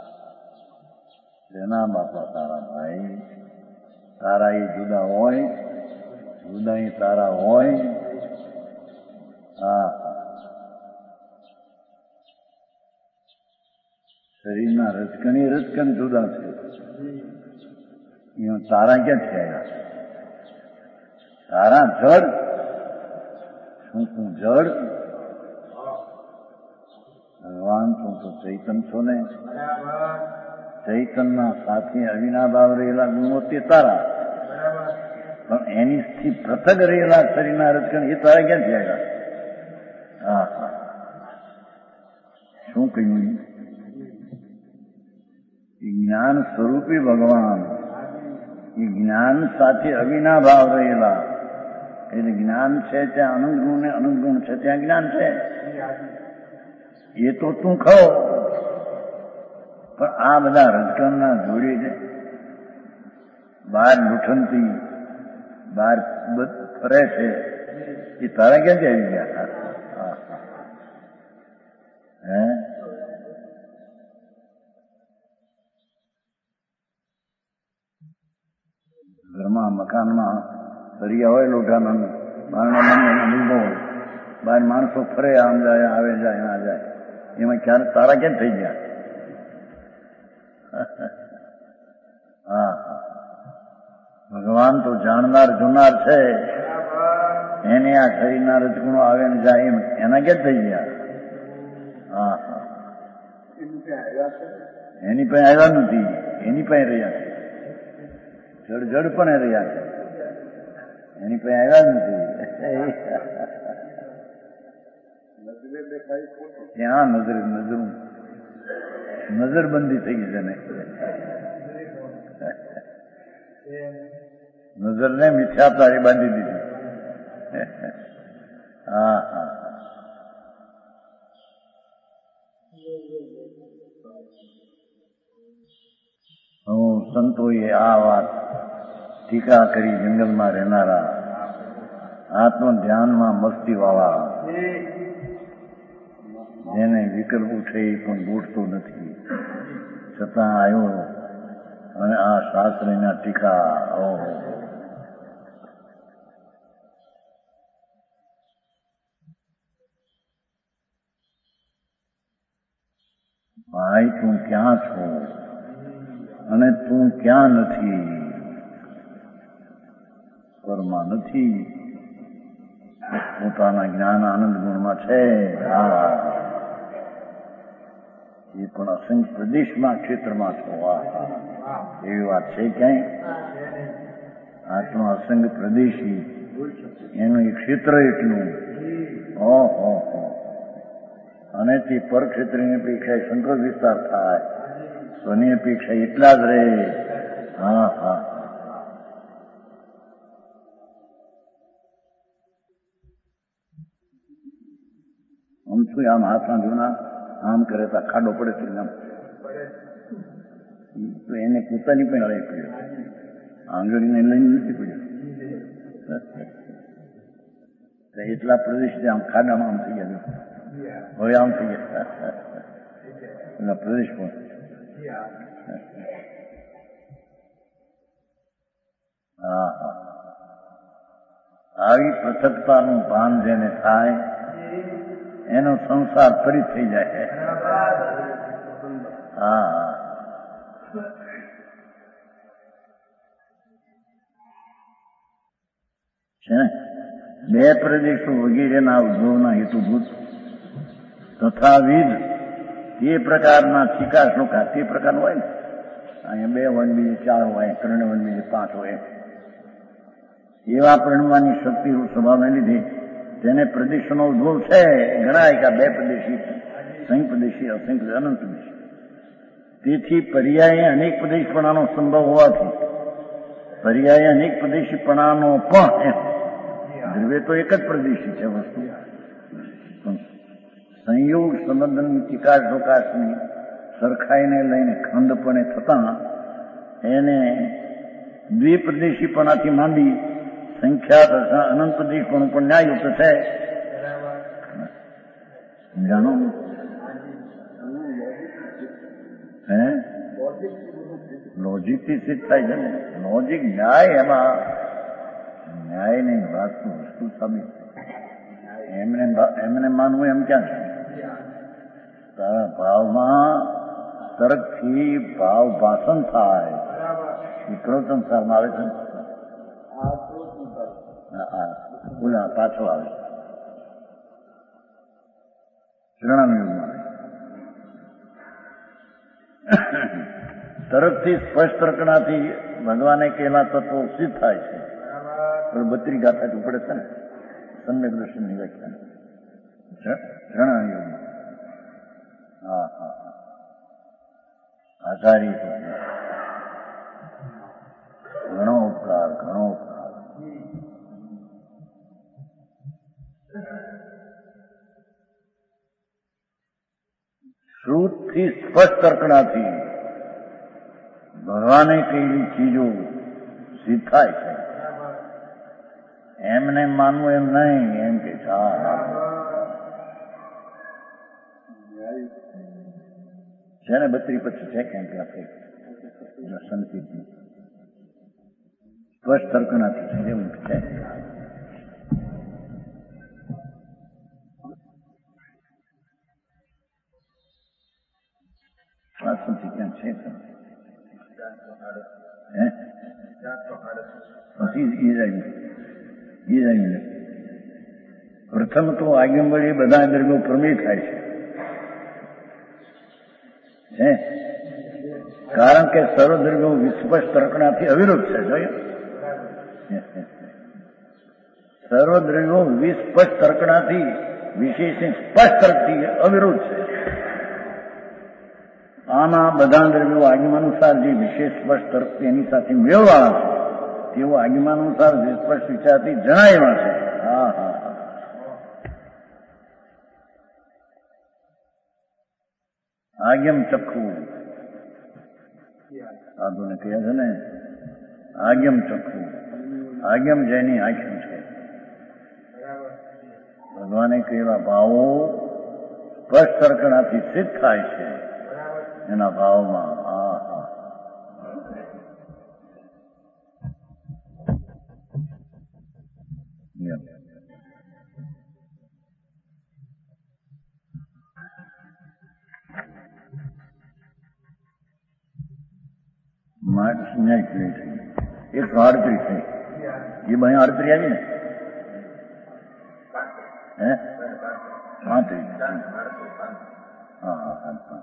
તેના બાપા તારા ભાઈ તારા એ જુદા હોય, જુદા એ તારા હોય. હા શરીરના રજકણ એ રજકણ જુદા છે. એમાં તારા ક્યાં થયા? તારા જડ શું તું જડ? ભગવાન તું તો ચૈતન છો ને. ચૈતનના સાથે અવિનાભાવ રહેલા ગુણો તે તારા, પણ એની થી પૃથક રહેલા શરીરના રજકણ એ તારા ક્યાં થયા? હા હા શું કહ્યું? જ્ઞાન સ્વરૂપી ભગવાન એ જ્ઞાન સાથે અવિનાભાવ રહેલા, એટલે જ્ઞાન છે ત્યાં અનંત ગુણ ને અનંત ગુણ છે ત્યાં જ્ઞાન છે. એ તો તું ખો, પણ આ બધા રજકણના જોડી છે. બહાર લૂંઠનથી બહાર ફરે છે એ તારા ક્યાંથી આવી ગયા? હે ઘરમાં મકાનમાં સરિયા હોય લોઢાના, બારણા બંધ લીધો, બહાર માણસો ફરે, આમ જાય આવે જાય ના જાય, એમાં ક્યારે તારા કેમ થઈ ગયા? હા ભગવાન તો જાણનાર જોનાર છે, એને આ શરીરના રજગુણો આવે ને જાય એમ એના કેમ થઈ ગયા? હા હા એની પાસે આવ્યા નથી, એની પાસે રહ્યા છે. જડ જડ પણ રહ્યા છે, એની પાસે આવ્યા નથી. ત્યાં નજર નજર નજરબંધી થઈ ગઈ છે ને. નજરને મિથ્યા તારી બાંધી દીધી. હા હા હું સંતોએ આ વાત ટીકા કરી. જંગલમાં રહેનારા આત્મ ધ્યાનમાં મસ્તી વાળા જેને વિકલ્પ ઉઠે પણ ગોઠતો નથી, છતાં આવ્યો અને આ શાસ્ત્રીના ટીકા. ઓહો ભાઈ તું ક્યાં છો અને તું ક્યાં નથી? પરમાં નથી, પોતાના જ્ઞાન આનંદ ગુણમાં છે. એ પણ અસંખ્ય પ્રદેશમાં ક્ષેત્રમાં છો. એવી વાત છે ક્યાંય? આત્મા અસંખ્ય પ્રદેશી, એનું એ ક્ષેત્ર એટલું. ઓહો, અને તે પરક્ષેત્રની અપેક્ષા સંકોચ વિસ્તાર થાય, સ્વની અપેક્ષા એટલા જ રહે. હા હા આમ શું આમ હાથમાં જૂના આમ કરે તો ખાડો પડે છે. આમ તો એને પોતાની પણ અડાઈ પડ્યો, આંગળીને લઈને નથી પડ્યો. એટલા પ્રદેશ આમ ખાડામાં આમ થઈ ગયા, હવે આમ થઈ ગયા એટલા પ્રદેશ પણ. હા હા આવી પૃથકતાનું ભાન જેને થાય એનો સંસાર ફરી થઈ જાય. હા છે ને બે પ્રદેશો વગેરેના ઉદ્ભવના હેતુભૂત તથાવિધ તે પ્રકારના ચિકાસ લોકા તે પ્રકારનું હોય ને. અહીંયા બે વન બીજે ચાર હોય, ત્રણ વન બીજે પાંચ હોય. એવા પરણવાની શક્તિ સ્વભાવને લીધે તેને પ્રદેશોનો ઉદ્ભવ છે. ગણાય કે બે પ્રદેશી, સંઘ પ્રદેશી, અસંખ્ય અનંત પ્રદેશી. તેથી પર્યાય અનેક પ્રદેશપણાનો સંભવ હોવાથી પર્યાય અનેક પ્રદેશીપણાનો પણ દ્રવ્ય તો એક જ પ્રદેશી છે વસ્તુ. સંયોગ સંબંધની ચિકાસ પ્રકાશની સરખાઈને લઈને ખંડપણે થતા એને દ્વિપ્રદેશીપણાથી માંડી સંખ્યાત અનંત પ્રદેશપણું પણ ન્યાયયુક્ત છે. જાણો હે લોજિકથી સિદ્ધ થાય છે ને. લોજિક ન્યાય, એમાં ન્યાય નહીં, વાસ્તુ વસ્તુ સાબિત. એમને એમને માનવું એમ ક્યાં છે? ભાવમાં તર્કથી ભાવ ભાષણ થાય એ ક્રોધન સારમાં આવે છે. બોલા પાછો આવે શ્રણામયુગમાં તરફથી સ્પષ્ટ તર્કણાથી ભગવાને કેલા તત્વો સિદ્ધ થાય છે. બત્રી ગાથા ઉપડે છે ને સમ્યક દર્શનની વ્યાખ્યા શ્રણામયુગમાં. હા હા આચાર્ય ઘણો ઉપકાર, ઘણો ઉપકાર. શ્રુતથી સ્પષ્ટ તર્કણાથી ભગવાને કહેલી ચીજો સિદ્ધ થાય છે. એમને માનવું એમ નહીં, એમ કે છે ને બત્રી પછી છે કેમ કે આપણે સંકેતની સ્પષ્ટ તર્કણાથી છે એવું છે. વાસંતી ક્યાં છે પછી પ્રથમ તો આગમવડી બધા દ્રવ્યો પ્રમેય થાય છે. કારણ કે સર્વદ્રવ્યો વિસ્પષ્ટ તર્કણાથી અવિરોધ છે. જોયું, સર્વદ્રવ્યો વિસ્પષ્ટ તર્કણાથી વિશેષ સ્પષ્ટ તર્કથી અવિરોધ છે. આના બધા દ્રવ્યો આગમાનુસાર જે વિશેષ સ્પષ્ટ તર્ક એની સાથે મેળવાના છે તેઓ આગમાનુસાર વિસ્પષ્ટ વિચારથી જણાવ્યા છે. હા હા આગમ ચખ્ખુ સાધુને કહ્યા છે ને, આગમ ચખ્ખુ. આગમ જેની આંખ્યું છે. ભગવાને કહેલા ભાવો સ્પષ્ટ તર્કણાથી સિદ્ધ થાય છે એના ભાવમાં. હા હા માર્ચ ન્યાય થઈ એકસો આડત્રીસ થઈ. એ ભાઈ આડત્રીસ આવી ને હે પાંત્રીસ હા હા.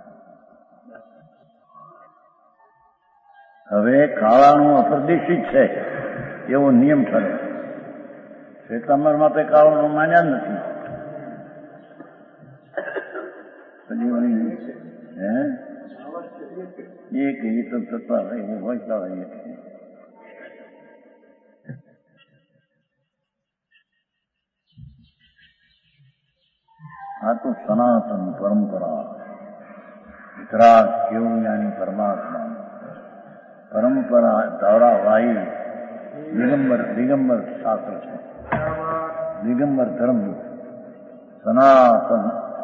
હવે કાળાનું અપ્રદેશિત છે એવો નિયમ ઠરે. શ્વેતાંબરમાં તો કાળાનું માન્યા નથી. હે એક એ તો થતા એવું હોય કાળા. આ તો સનાતન પરંપરા વિતરાગ કેવું જ્ઞાની પરમાત્મા પરંપરા દ્વારા વાઈ દિગંબર દિગંબર શાસ્ત્ર છે. દિગંબર ધર્મ સનાતન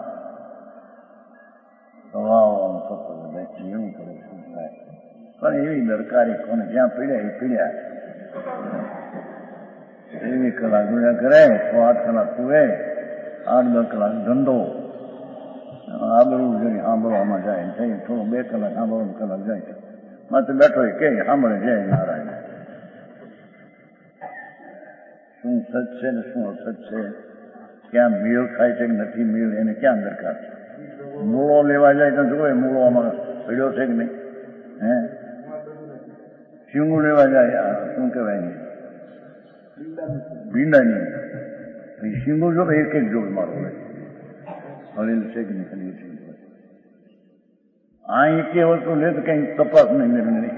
સ્વભાવ એવું કરે શું થાય પણ એવી દરકારી કોને જ્યાં પીડ્યા એ પીડ્યા એવી કલાક ગુણ્યા કરે તો આઠ કલાક કુવે આઠ દસ કલાક ધંધો આબરું જોઈ સાંભળવામાં જાય થઈ થોડો બે કલાક સાંભળવાનું કલાક જાય માત્ર બેઠો કે સાંભળે જય નારાયણ. શું સચ છે ને શું અસત છે, ક્યાં મેળ ખાય છે કે નથી મેળ એને ક્યાં દરકાર છે. મૂળો લેવા જાય તો જોવે મૂળો આમાં પડ્યો છે કે નહીં. હે શીંગું લેવા જાય શું કહેવાય નહીં ભીંડાની શીંગું જો એક એક જોવે મારો હળેલું છે કે નહીં હળેલું છે. આ એક વસ્તુ લે તો કઈ તપાસ નહીં નહીં.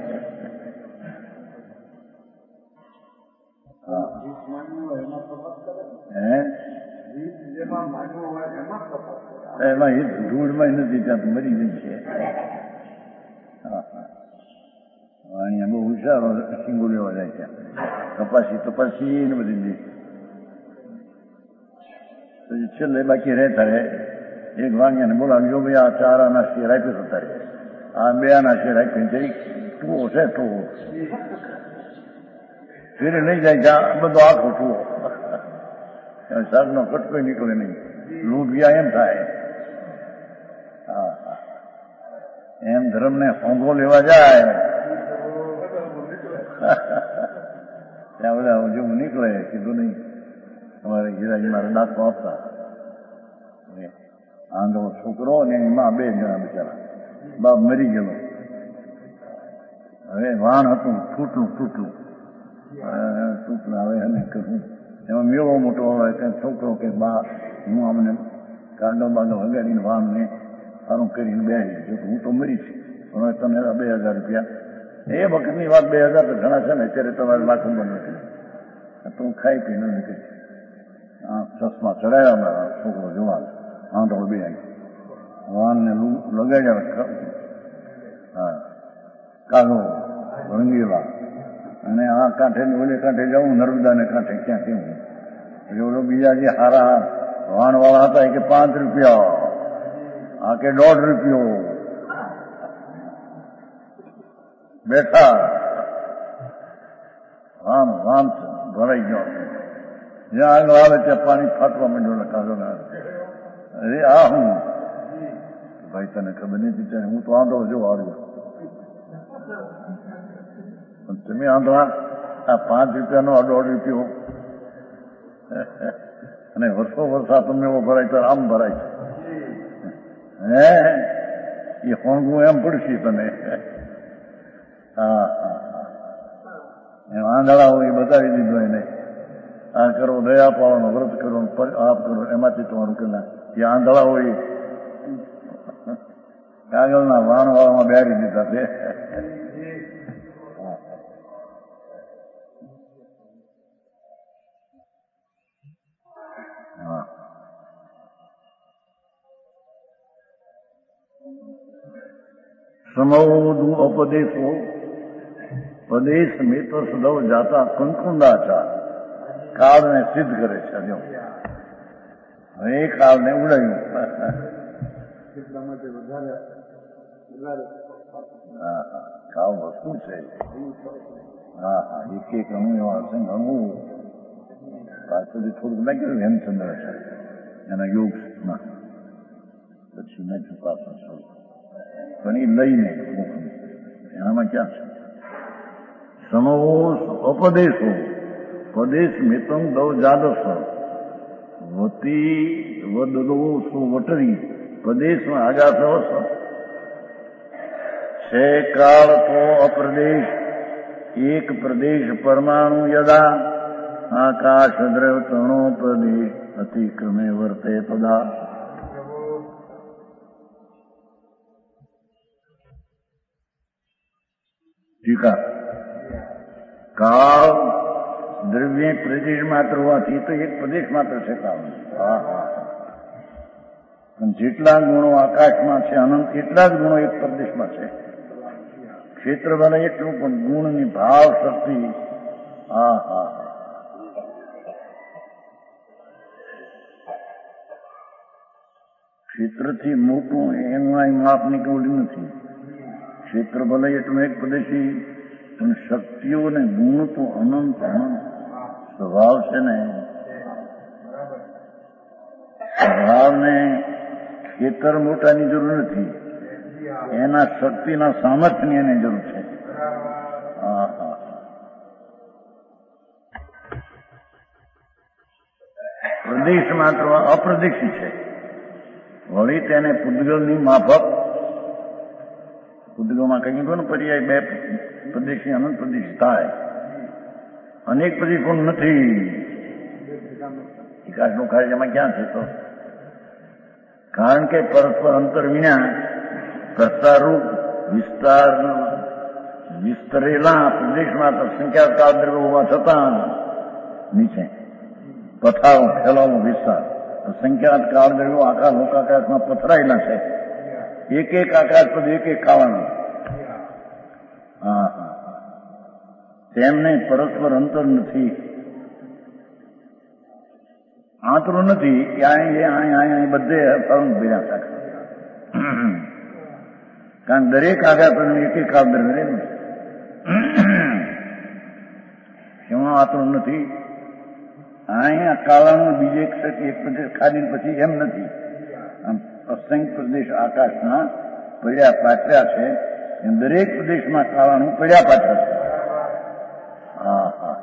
એમાં એ ધૂળમાં નથી ત્યાં મરી ગઈ છે. અહીંયા બહુ હુશારો શીંગુ લેવા જાય ત્યાં કપાસી તપાસી ને બધી દે. પછી છેલ્લે બાકી રહેતા રહે એક વાણિયાને બોલાવ્યો ભાઈ આ ચાર આના શેર આપ્યો તો તારે આ બે આના શેર આપીને જઈ ટૂવો છે ટૂવો ફેરે લઈ જાય ત્યાં બધો આખો ટૂવો શાકનો કટકો નીકળે નહીં. લોભિયા એમ થાય. હા હા એમ ધર્મને હોંગો લેવા જાય ત્યાં બધા જેવું નીકળે કીધું નહીં તમારે ગિરાજી મારે દાંતો આપતા આંધળો છોકરો અને એની માં બે જણા બિચારા બાપ મરી ગયેલો. હવે વાણ હતું તૂટલું તૂટલું તૂટલું હવે એને કહ્યું એમાં મેળો મોટો હોય કે છોકરો કે બા હું અમને કાંડો બાંડો હગાડીને વાણને સારું કરીને બેસી જો હું તો મરીશ હવે તમે બે હજાર રૂપિયા એ વખતની વાત બે હજાર તો ઘણા છે ને અત્યારે તમારે લાખો બંધ નથી તો હું ખાઈ પીને નીકળી ચશ્મા ચડાવ્યા મારા છોકરો જોવા આંધળો બે વાનને લગાડ્યા હા કાગો રંગીલા અને આ કાંઠે ને ઓલે કાંઠે જાઉં નર્મદાને કાંઠે ક્યાં કેવું એટલે ઓલો બીજા જે હારા વાહન વાળા હતા કે પાંચ રૂપિયા આ કે દોઢ રૂપિયો બેઠા વાન વાન ભરાઈ ગયો જ્યાં આગળ આવે ત્યાં પાણી ફાટવા માંડ્યો કાગો ના અરે આ હું ભાઈ તને ખબર નથી ત્યારે હું તો આંધળો જો આવ્યો તમે આંધળા આ પાંચ રૂપિયાનો દોઢ રૂપિયો અને વર્ષો વર્ષા તમને એવો ભરાય તો આમ ભરાય હે એ હોંગું એમ પડશે તને. હા હા એમ આંધળા હોય એ બતાવી દીધું એને આ કરો દયા પાવાનો વ્રત કરો આપ કરો એમાંથી તમારું કેટલા એ આંધળા હોય કાગળના વાણ વાળામાં બેરી દીધા છે. સમૌદુ અપદેશો પદેશ મિત્ર સદવ જાતા કંકુંદાચાર કાળને સિદ્ધ કરે છે. જો હવે એ કાળને ઉડાયું હા હા કાળ વસ્તુ છે. હા હા એક એક અણુ એવા હશે અણુ પાછળથી થોડુંક નાખ્યું હેમચંદ્ર છે એના યોગમાં પછી મેં ચુકાશા છું પણ એ લઈને એનામાં ક્યાં છે સમવો અપદેશો પદેશ મિત્રમ દવ જાદસ હોતી વદલો સુવટરી પ્રદેશમાં આગા થયો છો છે કાળ તો અપ્રદેશ એક પ્રદેશ પરમાણુ યદા આકાશ દ્રવ તણો પ્રદેશ અતિક્રમે વર્તે પદા. ટીકા કાળ દ્રવ્ય પ્રદેશ માત્ર હોવાથી તો એક પ્રદેશ માત્ર છે કાળ. હા હા પણ જેટલા ગુણો આકાશમાં છે અનંત એટલા જ ગુણો એક પ્રદેશમાં છે. ક્ષેત્ર બને એટલું પણ ગુણની ભાવ શક્તિ. હા હા ક્ષેત્રથી મોટું એનું અહીં માપ નીકળ્યું નથી. ક્ષેત્ર ભલે એટલું એક પ્રદેશી પણ શક્તિઓ ને ગુણ તો અનંત અનંત સ્વભાવ છે ને. સ્વભાવને ખેતર મોટાની જરૂર નથી, એના શક્તિના સામર્થ્યની એને જરૂર છે. હા હા પ્રદેશ માત્ર અપ્રદેશી છે. વળી તેને પૂદગલની માફક પૂદગલમાં કઈ ગયું ને પર્યાય બે પ્રદેશી અનંત પ્રદેશ થાય. અનેક પ્રદેશ પણ નથી. વિકાસનું કાર્યમાં ક્યાં છે તો કારણ કે પરસ્પર અંતર વિના પ્રસારરૂપ વિસ્તાર વિસ્તરેલા પ્રદેશમાં તો સંખ્યા કાળ દ્રવ્ય હોવા છતાં નીચે પથારો ફેલાવો વિસ્તાર સંખ્યાત કાળ દ્રવ્યો આખા લોકાકાશમાં પથરાયેલા છે. એક એક આકાશ પર એક એક ખાવાનું. હા હા તેમને પરસ્પર અંતર નથી, આંતરો નથી કે અહીં બધે ભેગા થાય. કારણ દરેક આકાશ પર એક એક કાળ દ્રવ્ય રહેલું છે. એમાં આંતરો નથી. અહીંયા કાળાનું બીજે એક પ્રદેશ ખાલી પછી એમ નથી. આમ અસંખ્ય પ્રદેશ આકાશના પડ્યા પાથર્યા છે. એમ દરેક પ્રદેશમાં કાળાનું પડ્યા પાથર્યા છે. હા હા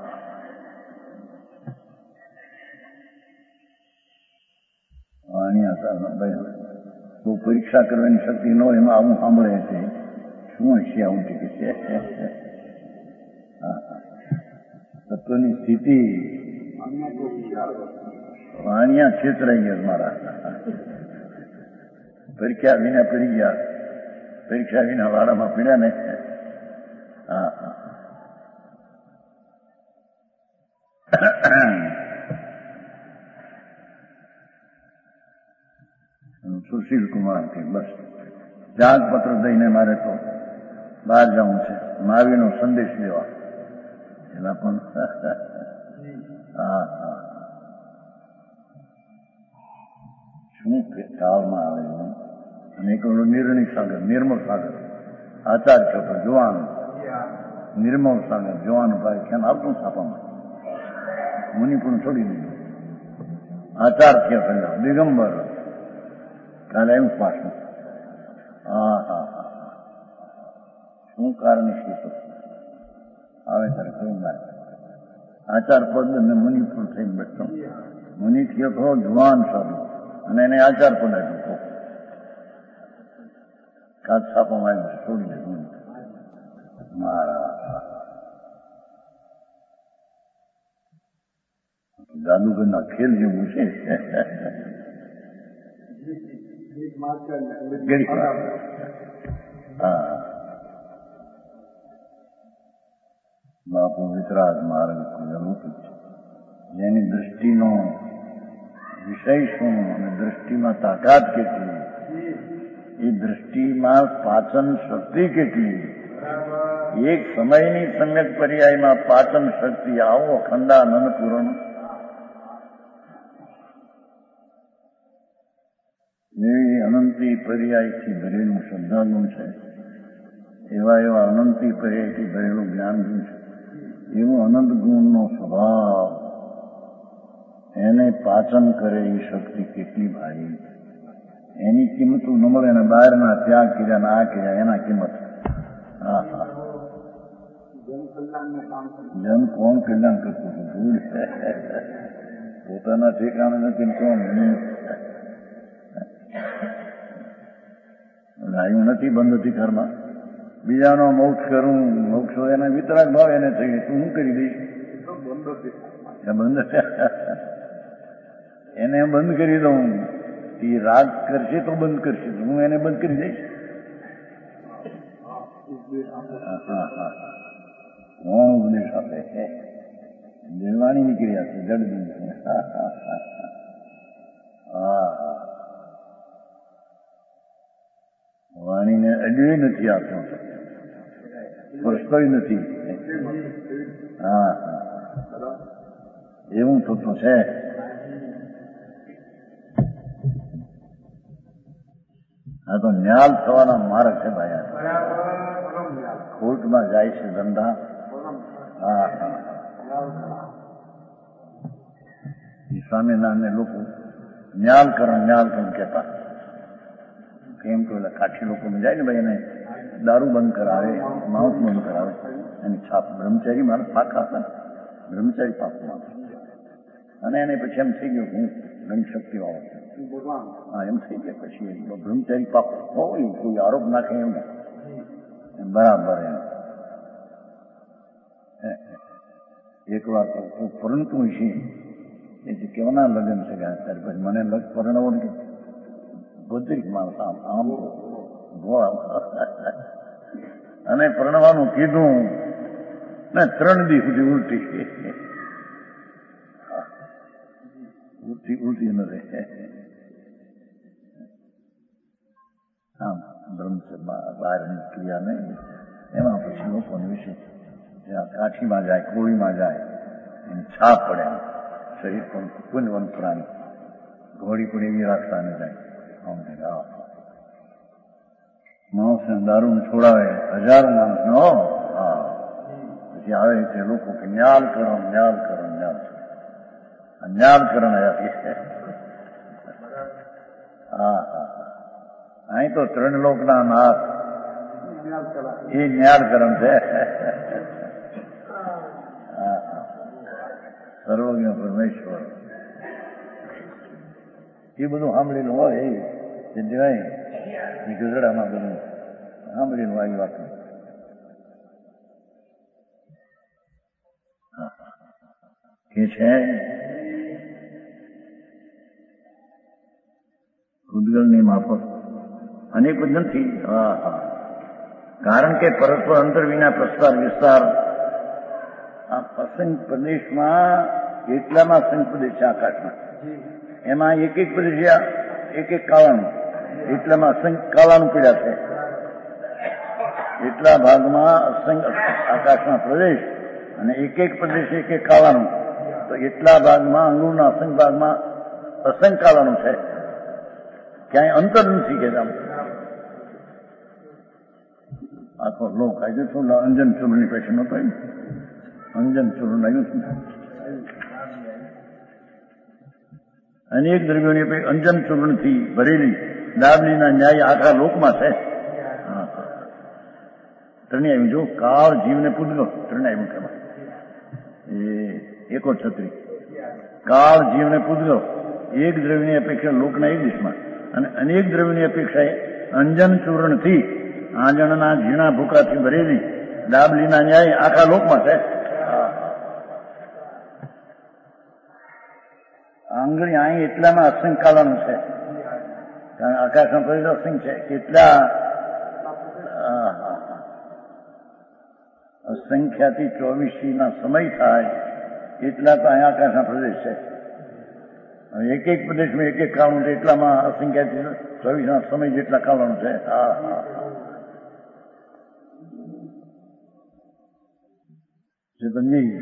બહુ પરીક્ષા કરવાની શક્તિ ન હોય એમાં આવું સાંભળે છે. શું હશે આવું કે છે તત્વની સ્થિતિ વાણિયા છેતરાઈ ગયા મારા. પરીક્ષા વિના પડી ગયા, પરીક્ષા વિના વાળામાં પીડ્યા ને. હા હા સુશીલ કુમાર કે બસ જાગપત્ર દઈને મારે તો બહાર જવું છે, માવીનો સંદેશ દેવા. એના પણ હા હા શું કાળમાં આવે. અને એક નિર્ણય સાગર નિર્મળ સાગર આચાર ચોપર જોવાનું નિર્મળ સાગર જોવાનું ભાઈ ખ્યાલ આવતું છાપામાં મુનિ પણ છોડી દીધું. આચાર થયા દિગંબર કાલે એમ પાછું. હા હા હા શું કારણ છે આવે ત્યારે કયું મારે આચાર પદ અને મુનિ પણ થઈને બેઠો. મુનિ થયો તો જુવાન સાધુ અને એને આચાર પદ આપ્યું. કાચ છાપામાં આવ્યું છોડી દીધું. મારા જાદુગરના ખેલ જેવું છે. હા બાપુ વિતરાગ માર્ગ અનુભવ છે. જેની દ્રષ્ટિનો વિષય શું અને દ્રષ્ટિમાં તાકાત કેટલી, એ દ્રષ્ટિમાં પાચન શક્તિ કેટલી. એક સમયની સંગત પર્યાયમાં પાચન શક્તિ આવો ખંડાનંદ પૂરણ એવી અનંતી પર્યાયથી ભરેલું શ્રદ્ધાગુણ છે. એવા એવા અનંતી પર્યાયથી ભરેલું જ્ઞાન ગુણ છે. એવો અનંત ગુણનો સ્વભાવ એને પાચન કરે એ શક્તિ કેટલી ભારી. એની કિંમત ન મળે અને બહારના ત્યાગ કર્યા ના કર્યા એના કિંમત. હા હા જન કોણ કલ્યાણ કરતું ભૂલ પોતાના ઠેકાણે નથી કોણ આવ્યું નથી બંધ નથી ઘરમાં. બીજાનો મોક્ષ કરું, મોક્ષ હોય એના વિતરાગ ભાવ એને થઈ તું હું કરી દઈશ બંધ એને બંધ કરી દઉં. એ રાગ કરશે તો બંધ કરશે, હું એને બંધ કરી દઈશ. કોણ ઉપદેશ આપે? દેવાણી નીકળી આપશે જડબી. હા વાણીને અડ્યું નથી આપતો, સ્પર્શતો નથી. હા એવું થતું છે. આ તો ન્યાલ થવાના માર્ગ છે ભાઈ. ખોટમાં જાય છે ધંધા. હા હા સ્વામિનારાયણ લોકો ન્યાલકરણ ન્યાલકરણ કહેતા. કેમ કે કાઠી લોકો જાય ને ભાઈ એને દારૂ બંધ કરાવે, માઉસ બંધ કરાવે, એની છાપ બ્રહ્મચારી મારે પાક આપે, બ્રહ્મચારી પાક મારે. અને એને પછી એમ થઈ ગયું હું ઘણી શક્તિ વાળો. હા એમ થઈ ગયા પછી બ્રહ્મચારી પાપ હોય કોઈ આરોપ નાખે એમ બરાબર. એમ એક વાર પરંતુ છે એ કેવાના લગ્ન છે કે ત્યારે પછી મને લગ પરણવો ને બધી માણસ આમ આમ અને પરણવાનું કીધું ને ત્રણ દી સુધી ઉલટી ઉલટી ઉલટી ન રહે. આમ બ્રહ્મચર્યમાં બહારની ક્રિયા નહીં એમાં પછી લોકોને વિશે કાઠીમાં જાય, કોળીમાં જાય, એની છાપ પડે. શરીર પણ પુનવન પ્રાણી, ઘોડી પણ એવી રાખતા ન જાય. માણસને દારૂ છોડાવે હજારો માણસ નો. હા પછી આવે છે લોકો કે ન્યાલ કરો ન્યાલ કરો ન્યાલ કરો ન્યાલકરણ આવ્યા. હા હા અહીં તો ત્રણ લોકના નાથ એ ન્યાલકરણ છે. સર્વજ્ઞ પરમેશ્વર એ બધું સાંભળેલું હોય એ જવાય એ ગઝડામાં બધું સાંભળેલું આવી વાત કે છે. ઉદ્ગલની માફક અનેક જ નથી. હા હા કારણ કે પરસ્પર અંતર વિના પ્રસ્તાર વિસ્તાર આ અસંખ્ય પ્રદેશમાં એટલામાં અસંખ્ય પ્રદેશ છે આકાશમાં. એમાં એક એક પ્રદેશ એક એક કાળાનું એટલામાં અસંખ્ય કાળાનું પીડા છે. એટલા ભાગમાં અસંખ્ય આકાશમાં પ્રદેશ અને એક એક પ્રદેશ એક એક કાળાનું. તો એટલા ભાગમાં અંગુરના અસંખ્ય ભાગમાં અસંખ્ય કાળાનું છે. ક્યાંય અંતર નથી કે આખો લોક આજે શું અંજન ચૂર્ણની પેશન હતો એમ અંજન ચૂર્ણ આવ્યું અનેક દ્રવ્યોની અંજન ચૂર્ણથી ભરેલી દાબલીના ન્યાય આખા લોકમાં છે. ત્રણેય આવ્યું જો કાળ જીવને પૂજલો ત્રણેય આવ્યું કેમાં એ એકો છત્રી કાળ જીવને પૂજલો એક દ્રવ્યની અપેક્ષા લોકના એક દિશમાં અને અનેક દ્રવ્યની અપેક્ષાએ અંજન ચૂર્ણથી આંજણના ઝીણા ભૂકાથી ભરેલી દાબલીના ન્યાય આખા લોકમાં છે. આંગળી અહીં એટલામાં અસંખ્ય કાળાનું છે. કારણ આકાશમાં પરિણ અસંખ્ય છે. કેટલા અસંખ્યાથી ચોવીસી ના સમય થાય એટલા તો અહીંયા આકાશના પ્રદેશ છે. એક એક પ્રદેશમાં એક એક કાળું છે. એટલામાં અસંખ્યાથી ચોવીસ ના સમય જેટલા કાળાનું છે. હા હા જે તો નહીં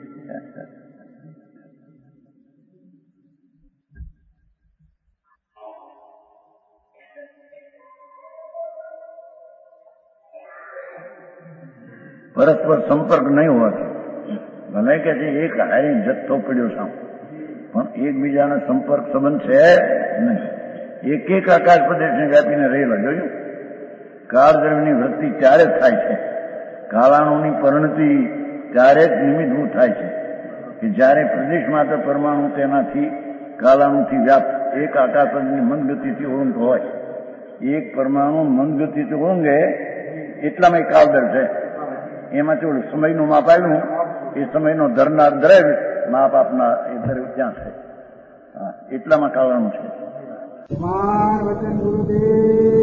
પરસ્પર સંપર્ક નહીં હોવાથી ભલે કે છે એક હારી જથ્થો પડ્યો સામ પણ એકબીજાનો સંપર્ક સંબંધ છે નહીં. એક એક આકાશ પ્રદેશને વ્યાપીને રહેલો જોયું. કાળ દ્રવ્યની વૃત્તિ ત્યારે જ થાય છે. કાળાણુની પરિણતિ ત્યારે જ નિમિત્તભૂત થાય છે. કે જ્યારે પ્રદેશ માત્ર પરમાણુ તેનાથી કાલાણુથી વ્યાપ્ત એક આકાશની મંદગતિથી ઓળંગતો હોય, એક પરમાણુ મંદગતિથી ઓળંગે એટલામાં કાળદર છે. એમાં થોડું સમયનું માપ આવ્યું, એ સમયનો ધરનાર દરેક માપ આપનાર એ દરેક ત્યાં છે. હા, એટલામાં કાળાનું છે. વચન ગુરુદેવ